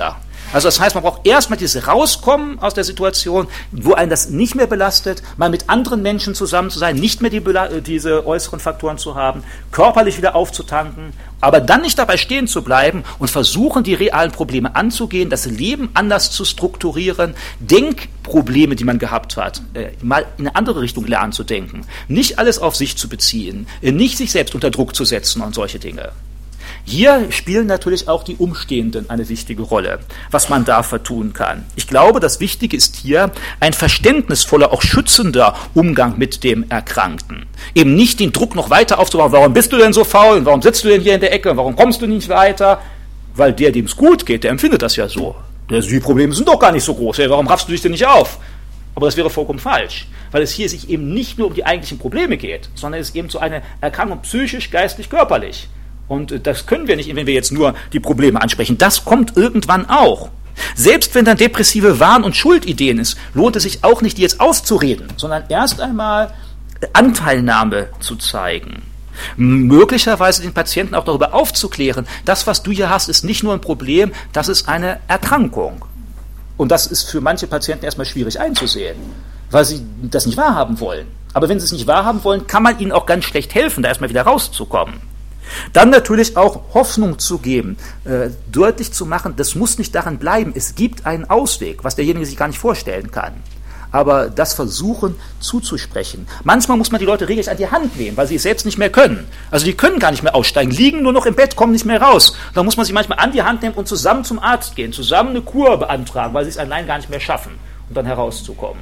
Also das heißt, man braucht erstmal dieses Rauskommen aus der Situation, wo einen das nicht mehr belastet, mal mit anderen Menschen zusammen zu sein, nicht mehr die, diese äußeren Faktoren zu haben, körperlich wieder aufzutanken, aber dann nicht dabei stehen zu bleiben und versuchen, die realen Probleme anzugehen, das Leben anders zu strukturieren, Denkprobleme, die man gehabt hat, äh, mal in eine andere Richtung lernen zu denken, nicht alles auf sich zu beziehen, äh, nicht sich selbst unter Druck zu setzen und solche Dinge. Hier spielen natürlich auch die Umstehenden eine wichtige Rolle, was man dafür tun kann. Ich glaube, das Wichtige ist hier ein verständnisvoller, auch schützender Umgang mit dem Erkrankten. Eben nicht den Druck noch weiter aufzubauen, warum bist du denn so faul, warum sitzt du denn hier in der Ecke, warum kommst du nicht weiter? Weil der, dem es gut geht, der empfindet das ja so. Die Probleme sind doch gar nicht so groß, warum raffst du dich denn nicht auf? Aber das wäre vollkommen falsch, weil es hier sich eben nicht nur um die eigentlichen Probleme geht, sondern es ist eben so eine Erkrankung psychisch, geistlich, körperlich. Und das können wir nicht, wenn wir jetzt nur die Probleme ansprechen. Das kommt irgendwann auch. Selbst wenn dann depressive Wahn- und Schuldideen ist, lohnt es sich auch nicht, die jetzt auszureden, sondern erst einmal Anteilnahme zu zeigen. Möglicherweise den Patienten auch darüber aufzuklären, das, was du hier hast, ist nicht nur ein Problem, das ist eine Erkrankung. Und das ist für manche Patienten erstmal schwierig einzusehen, weil sie das nicht wahrhaben wollen. Aber wenn sie es nicht wahrhaben wollen, kann man ihnen auch ganz schlecht helfen, da erstmal wieder rauszukommen. Dann natürlich auch Hoffnung zu geben, äh, deutlich zu machen, das muss nicht daran bleiben, es gibt einen Ausweg, was derjenige sich gar nicht vorstellen kann. Aber das versuchen zuzusprechen. Manchmal muss man die Leute regelrecht an die Hand nehmen, weil sie es selbst nicht mehr können. Also die können gar nicht mehr aussteigen, liegen nur noch im Bett, kommen nicht mehr raus. Da muss man sie manchmal an die Hand nehmen und zusammen zum Arzt gehen, zusammen eine Kur beantragen, weil sie es allein gar nicht mehr schaffen, um dann herauszukommen.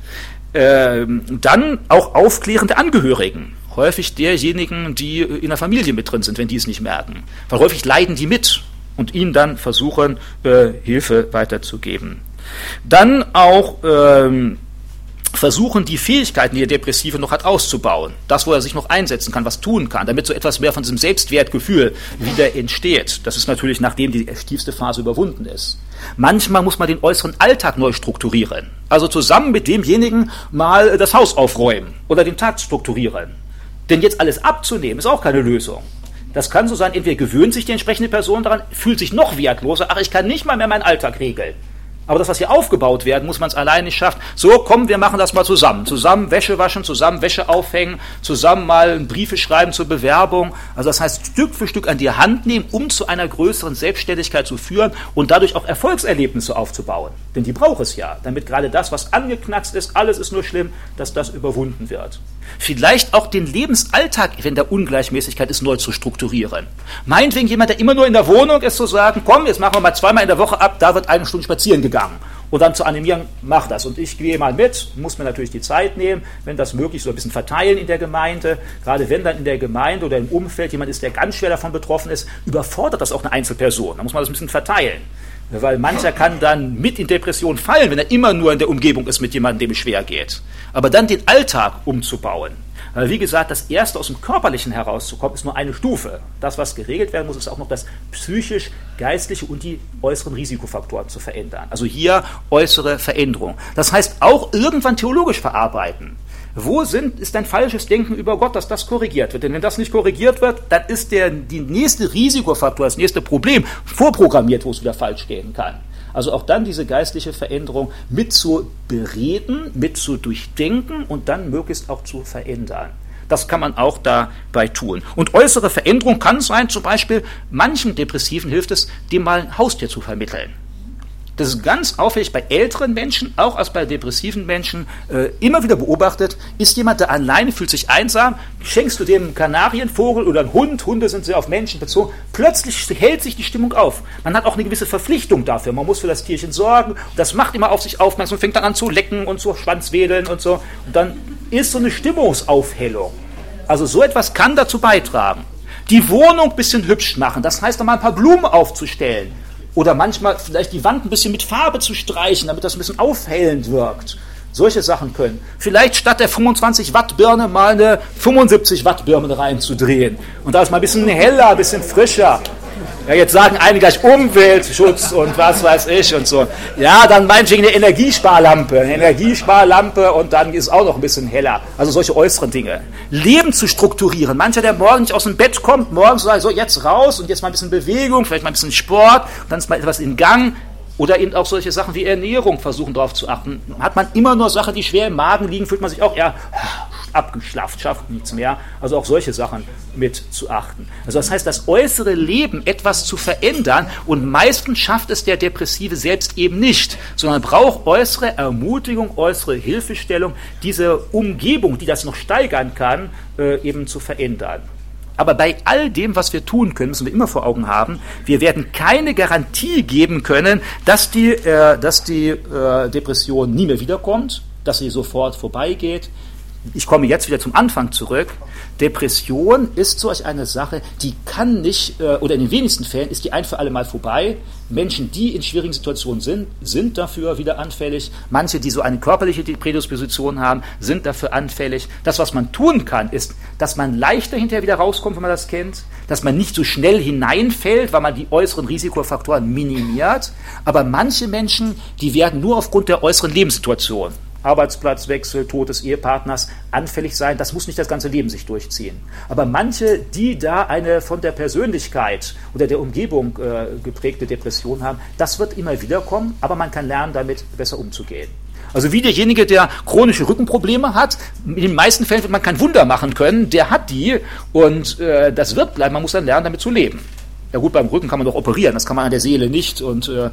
Ähm, dann auch aufklärende Angehörigen. Häufig derjenigen, die in der Familie mit drin sind, wenn die es nicht merken. Weil häufig leiden die mit und ihnen dann versuchen, äh, Hilfe weiterzugeben. Dann auch ähm, versuchen, die Fähigkeiten, die der Depressive noch hat, auszubauen. Das, wo er sich noch einsetzen kann, was tun kann, damit so etwas mehr von diesem Selbstwertgefühl wieder entsteht. Das ist natürlich, nachdem die tiefste Phase überwunden ist. Manchmal muss man den äußeren Alltag neu strukturieren. Also zusammen mit demjenigen mal das Haus aufräumen oder den Tag strukturieren. Denn jetzt alles abzunehmen, ist auch keine Lösung. Das kann so sein, entweder gewöhnt sich die entsprechende Person daran, fühlt sich noch wertloser, ach, ich kann nicht mal mehr meinen Alltag regeln. Aber das, was hier aufgebaut werden muss, man es allein nicht schafft. So, komm, wir machen das mal zusammen. Zusammen Wäsche waschen, zusammen Wäsche aufhängen, zusammen mal Briefe schreiben zur Bewerbung. Also das heißt, Stück für Stück an die Hand nehmen, um zu einer größeren Selbstständigkeit zu führen und dadurch auch Erfolgserlebnisse aufzubauen. Denn die braucht es ja, damit gerade das, was angeknackst ist, alles ist nur schlimm, dass das überwunden wird. Vielleicht auch den Lebensalltag, wenn der Ungleichmäßigkeit ist, neu zu strukturieren. Meinetwegen jemand, der immer nur in der Wohnung ist, zu sagen, komm, jetzt machen wir mal zweimal in der Woche ab, da wird eine Stunde spazieren gegangen. Und dann zu animieren, mach das. Und ich gehe mal mit, muss mir natürlich die Zeit nehmen, wenn das möglich, so ein bisschen verteilen in der Gemeinde. Gerade wenn dann in der Gemeinde oder im Umfeld jemand ist, der ganz schwer davon betroffen ist, überfordert das auch eine Einzelperson. Da muss man das ein bisschen verteilen. Weil mancher kann dann mit in Depression fallen, wenn er immer nur in der Umgebung ist mit jemandem, dem es schwer geht. Aber dann den Alltag umzubauen. Weil wie gesagt, das Erste aus dem Körperlichen herauszukommen, ist nur eine Stufe. Das, was geregelt werden muss, ist auch noch das psychisch-geistliche und die äußeren Risikofaktoren zu verändern. Also hier äußere Veränderung. Das heißt auch irgendwann theologisch verarbeiten. Wo sind, ist ein falsches Denken über Gott, dass das korrigiert wird? Denn wenn das nicht korrigiert wird, dann ist der die nächste Risikofaktor, das nächste Problem vorprogrammiert, wo es wieder falsch gehen kann. Also auch dann diese geistliche Veränderung mit zu bereden, mit zu durchdenken und dann möglichst auch zu verändern. Das kann man auch dabei tun. Und äußere Veränderung kann sein, zum Beispiel, manchen Depressiven hilft es, dem mal ein Haustier zu vermitteln. Das ist ganz auffällig bei älteren Menschen, auch als bei depressiven Menschen, äh, immer wieder beobachtet, ist jemand, der alleine fühlt sich einsam, schenkst du dem einen Kanarienvogel oder einen Hund, Hunde sind sehr auf Menschen bezogen, plötzlich hält sich die Stimmung auf. Man hat auch eine gewisse Verpflichtung dafür, man muss für das Tierchen sorgen, das macht immer auf sich aufmerksam, fängt dann an zu lecken und zu Schwanzwedeln und so, und dann ist so eine Stimmungsaufhellung. Also so etwas kann dazu beitragen. Die Wohnung ein bisschen hübsch machen, das heißt, mal ein paar Blumen aufzustellen. Oder manchmal vielleicht die Wand ein bisschen mit Farbe zu streichen, damit das ein bisschen aufhellend wirkt. Solche Sachen können. Vielleicht statt der fünfundzwanzig Watt Birne mal eine fünfundsiebzig Watt Birne reinzudrehen. Und da ist mal ein bisschen heller, ein bisschen frischer. Ja, jetzt sagen einige gleich Umweltschutz und was weiß ich und so. Ja, dann meinetwegen eine Energiesparlampe. Eine Energiesparlampe und dann ist es auch noch ein bisschen heller. Also solche äußeren Dinge. Leben zu strukturieren. Mancher, der morgen nicht aus dem Bett kommt, morgens sagt so, jetzt raus und jetzt mal ein bisschen Bewegung, vielleicht mal ein bisschen Sport, und dann ist mal etwas in Gang. Oder eben auch solche Sachen wie Ernährung versuchen darauf zu achten. Hat man immer nur Sachen, die schwer im Magen liegen, fühlt man sich auch eher abgeschlafft, schafft nichts mehr. Also auch solche Sachen mit zu achten. Also das heißt, das äußere Leben etwas zu verändern und meistens schafft es der Depressive selbst eben nicht, sondern braucht äußere Ermutigung, äußere Hilfestellung, diese Umgebung, die das noch steigern kann, äh, eben zu verändern. Aber bei all dem, was wir tun können, müssen wir immer vor Augen haben, wir werden keine Garantie geben können, dass die, äh, dass die äh, Depression nie mehr wiederkommt, dass sie sofort vorbeigeht. Ich komme jetzt wieder zum Anfang zurück. Depression ist solch eine Sache, die kann nicht, äh, oder in den wenigsten Fällen ist die ein für alle Mal vorbei. Menschen, die in schwierigen Situationen sind, sind dafür wieder anfällig. Manche, die so eine körperliche Prädisposition haben, sind dafür anfällig. Das, was man tun kann, ist, dass man leichter hinterher wieder rauskommt, wenn man das kennt, dass man nicht so schnell hineinfällt, weil man die äußeren Risikofaktoren minimiert. Aber manche Menschen, die werden nur aufgrund der äußeren Lebenssituation, Arbeitsplatzwechsel, Tod des Ehepartners, anfällig sein. Das muss nicht das ganze Leben sich durchziehen. Aber manche, die da eine von der Persönlichkeit oder der Umgebung äh, geprägte Depression haben, das wird immer wieder kommen, aber man kann lernen, damit besser umzugehen. Also wie derjenige, der chronische Rückenprobleme hat, in den meisten Fällen wird man kein Wunder machen können, der hat die und äh, das wird bleiben, man muss dann lernen, damit zu leben. Ja gut, beim Rücken kann man doch operieren, das kann man an der Seele nicht. Und, äh,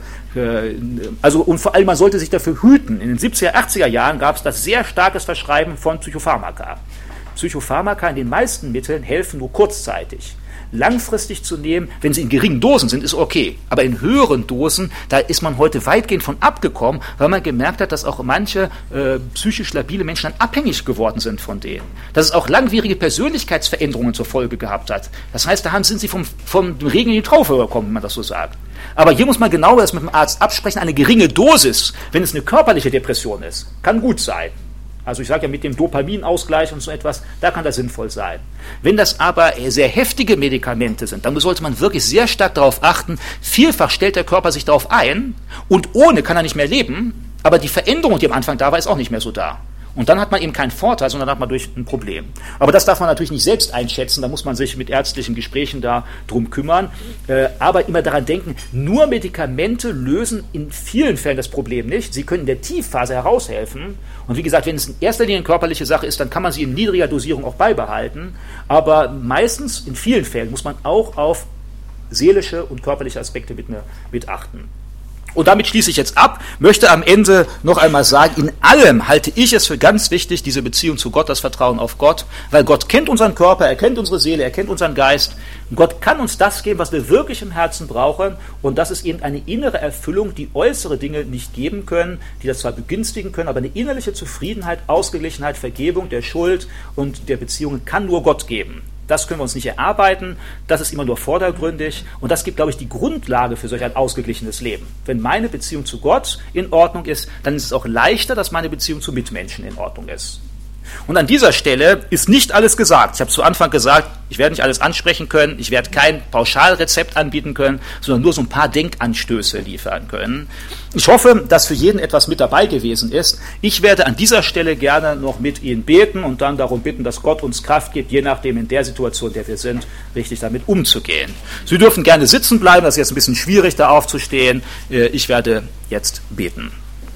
also, und vor allem, man sollte sich dafür hüten. In den siebziger, achtziger Jahren gab es das sehr starkes Verschreiben von Psychopharmaka. Psychopharmaka in den meisten Mitteln helfen nur kurzzeitig. Langfristig zu nehmen, wenn sie in geringen Dosen sind, ist okay. Aber in höheren Dosen, da ist man heute weitgehend von abgekommen, weil man gemerkt hat, dass auch manche äh, psychisch labile Menschen dann abhängig geworden sind von denen. Dass es auch langwierige Persönlichkeitsveränderungen zur Folge gehabt hat. Das heißt, da sind sie vom, vom Regen in die Traufe gekommen, wenn man das so sagt. Aber hier muss man genau das mit dem Arzt absprechen. Eine geringe Dosis, wenn es eine körperliche Depression ist, kann gut sein. Also ich sage ja mit dem Dopaminausgleich und so etwas, da kann das sinnvoll sein. Wenn das aber sehr heftige Medikamente sind, dann sollte man wirklich sehr stark darauf achten, vielfach stellt der Körper sich darauf ein und ohne kann er nicht mehr leben, aber die Veränderung, die am Anfang da war, ist auch nicht mehr so da. Und dann hat man eben keinen Vorteil, sondern dann hat man durch ein Problem. Aber das darf man natürlich nicht selbst einschätzen, da muss man sich mit ärztlichen Gesprächen da drum kümmern. Äh, aber immer daran denken, nur Medikamente lösen in vielen Fällen das Problem nicht. Sie können in der Tiefphase heraushelfen. Und wie gesagt, wenn es in erster Linie eine körperliche Sache ist, dann kann man sie in niedriger Dosierung auch beibehalten. Aber meistens, in vielen Fällen, muss man auch auf seelische und körperliche Aspekte mit, ne, mit achten. Und damit schließe ich jetzt ab, möchte am Ende noch einmal sagen, in allem halte ich es für ganz wichtig, diese Beziehung zu Gott, das Vertrauen auf Gott, weil Gott kennt unseren Körper, er kennt unsere Seele, er kennt unseren Geist. Und Gott kann uns das geben, was wir wirklich im Herzen brauchen, und das ist eben eine innere Erfüllung, die äußere Dinge nicht geben können, die das zwar begünstigen können, aber eine innerliche Zufriedenheit, Ausgeglichenheit, Vergebung der Schuld und der Beziehungen kann nur Gott geben. Das können wir uns nicht erarbeiten, das ist immer nur vordergründig und das gibt, glaube ich, die Grundlage für solch ein ausgeglichenes Leben. Wenn meine Beziehung zu Gott in Ordnung ist, dann ist es auch leichter, dass meine Beziehung zu Mitmenschen in Ordnung ist. Und an dieser Stelle ist nicht alles gesagt. Ich habe zu Anfang gesagt, ich werde nicht alles ansprechen können, ich werde kein Pauschalrezept anbieten können, sondern nur so ein paar Denkanstöße liefern können. Ich hoffe, dass für jeden etwas mit dabei gewesen ist. Ich werde an dieser Stelle gerne noch mit Ihnen beten und dann darum bitten, dass Gott uns Kraft gibt, je nachdem in der Situation, in der wir sind, richtig damit umzugehen. Sie dürfen gerne sitzen bleiben, das ist jetzt ein bisschen schwierig, da aufzustehen. Ich werde jetzt beten.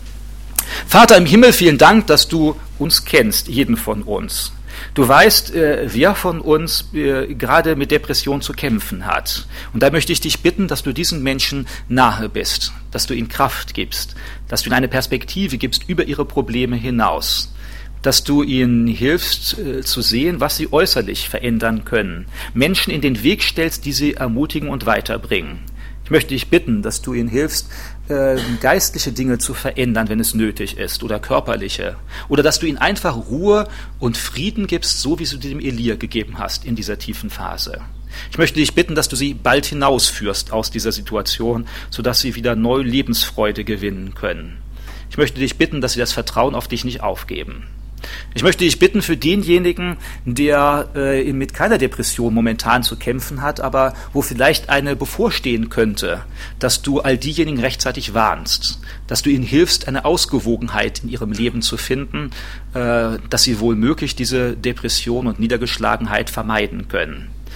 Vater im Himmel, vielen Dank, dass du uns kennst, jeden von uns. Du weißt, wer von uns gerade mit Depression zu kämpfen hat. Und da möchte ich dich bitten, dass du diesen Menschen nahe bist, dass du ihnen Kraft gibst, dass du ihnen eine Perspektive gibst über ihre Probleme hinaus, dass du ihnen hilfst zu sehen, was sie äußerlich verändern können, Menschen in den Weg stellst, die sie ermutigen und weiterbringen. Ich möchte dich bitten, dass du ihnen hilfst, äh, geistliche Dinge zu verändern, wenn es nötig ist, oder körperliche. Oder dass du ihnen einfach Ruhe und Frieden gibst, so wie du dem Elia gegeben hast in dieser tiefen Phase. Ich möchte dich bitten, dass du sie bald hinausführst aus dieser Situation, sodass sie wieder neue Lebensfreude gewinnen können. Ich möchte dich bitten, dass sie das Vertrauen auf dich nicht aufgeben. Ich möchte dich bitten für denjenigen, der äh, mit keiner Depression momentan zu kämpfen hat, aber wo vielleicht eine bevorstehen könnte, dass du all diejenigen rechtzeitig warnst, dass du ihnen hilfst, eine Ausgewogenheit in ihrem Leben zu finden, äh, dass sie wohl möglich diese Depression und Niedergeschlagenheit vermeiden können.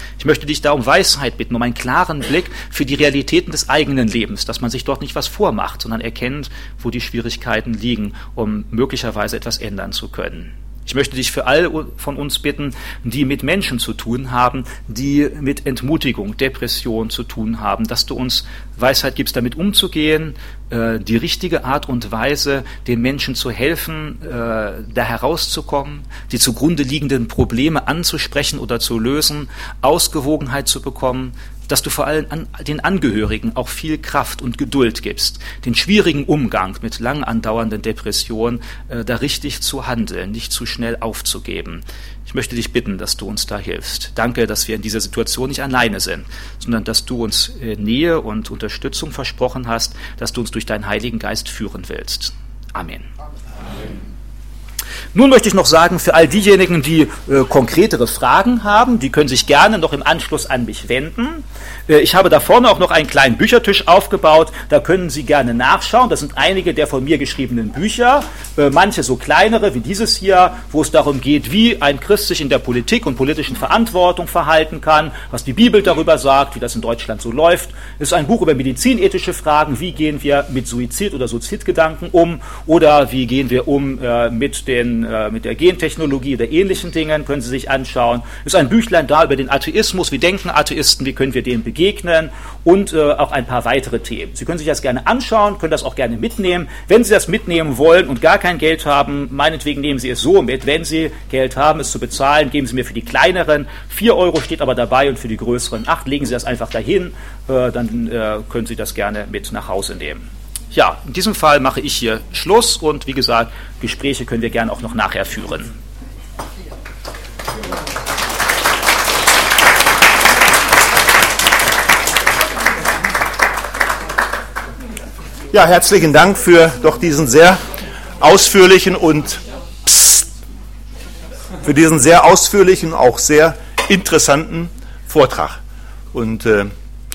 Ich möchte dich da um Weisheit bitten, um einen klaren Blick für die Realitäten des eigenen Lebens, dass man sich dort nicht was vormacht, sondern erkennt, wo die Schwierigkeiten liegen, um möglicherweise etwas ändern zu können. Ich möchte dich für all von uns bitten, die mit Menschen zu tun haben, die mit Entmutigung, Depression zu tun haben, dass du uns Weisheit gibst, damit umzugehen, die richtige Art und Weise, den Menschen zu helfen, da herauszukommen, die zugrunde liegenden Probleme anzusprechen oder zu lösen, Ausgewogenheit zu bekommen, dass du vor allem an den Angehörigen auch viel Kraft und Geduld gibst, den schwierigen Umgang mit lang andauernden Depressionen äh, da richtig zu handeln, nicht zu schnell aufzugeben. Ich möchte dich bitten, dass du uns da hilfst. Danke, dass wir in dieser Situation nicht alleine sind, sondern dass du uns äh, Nähe und Unterstützung versprochen hast, dass du uns durch deinen Heiligen Geist führen willst. Amen. Amen. Nun möchte ich noch sagen, für all diejenigen, die äh, konkretere Fragen haben, die können sich gerne noch im Anschluss an mich wenden. Äh, ich habe da vorne auch noch einen kleinen Büchertisch aufgebaut, da können Sie gerne nachschauen. Das sind einige der von mir geschriebenen Bücher, äh, manche so kleinere wie dieses hier, wo es darum geht, wie ein Christ sich in der Politik und politischen Verantwortung verhalten kann, was die Bibel darüber sagt, wie das in Deutschland so läuft. Es ist ein Buch über medizinethische Fragen, wie gehen wir mit Suizid oder Suizidgedanken um oder wie gehen wir um äh, mit den mit der Gentechnologie oder ähnlichen Dingen, können Sie sich anschauen. Es ist ein Büchlein da über den Atheismus, wie denken Atheisten, wie können wir dem begegnen und äh, auch ein paar weitere Themen. Sie können sich das gerne anschauen, können das auch gerne mitnehmen. Wenn Sie das mitnehmen wollen und gar kein Geld haben, meinetwegen nehmen Sie es so mit. Wenn Sie Geld haben, es zu bezahlen, geben Sie mir für die kleineren vier Euro, steht aber dabei, und für die größeren acht, legen Sie das einfach dahin, äh, dann äh, können Sie das gerne mit nach Hause nehmen. Ja, in diesem Fall mache ich hier Schluss und wie gesagt, Gespräche können wir gerne auch noch nachher führen. Ja, herzlichen Dank für doch diesen sehr ausführlichen und psst, für diesen sehr ausführlichen, auch sehr interessanten Vortrag. Und äh,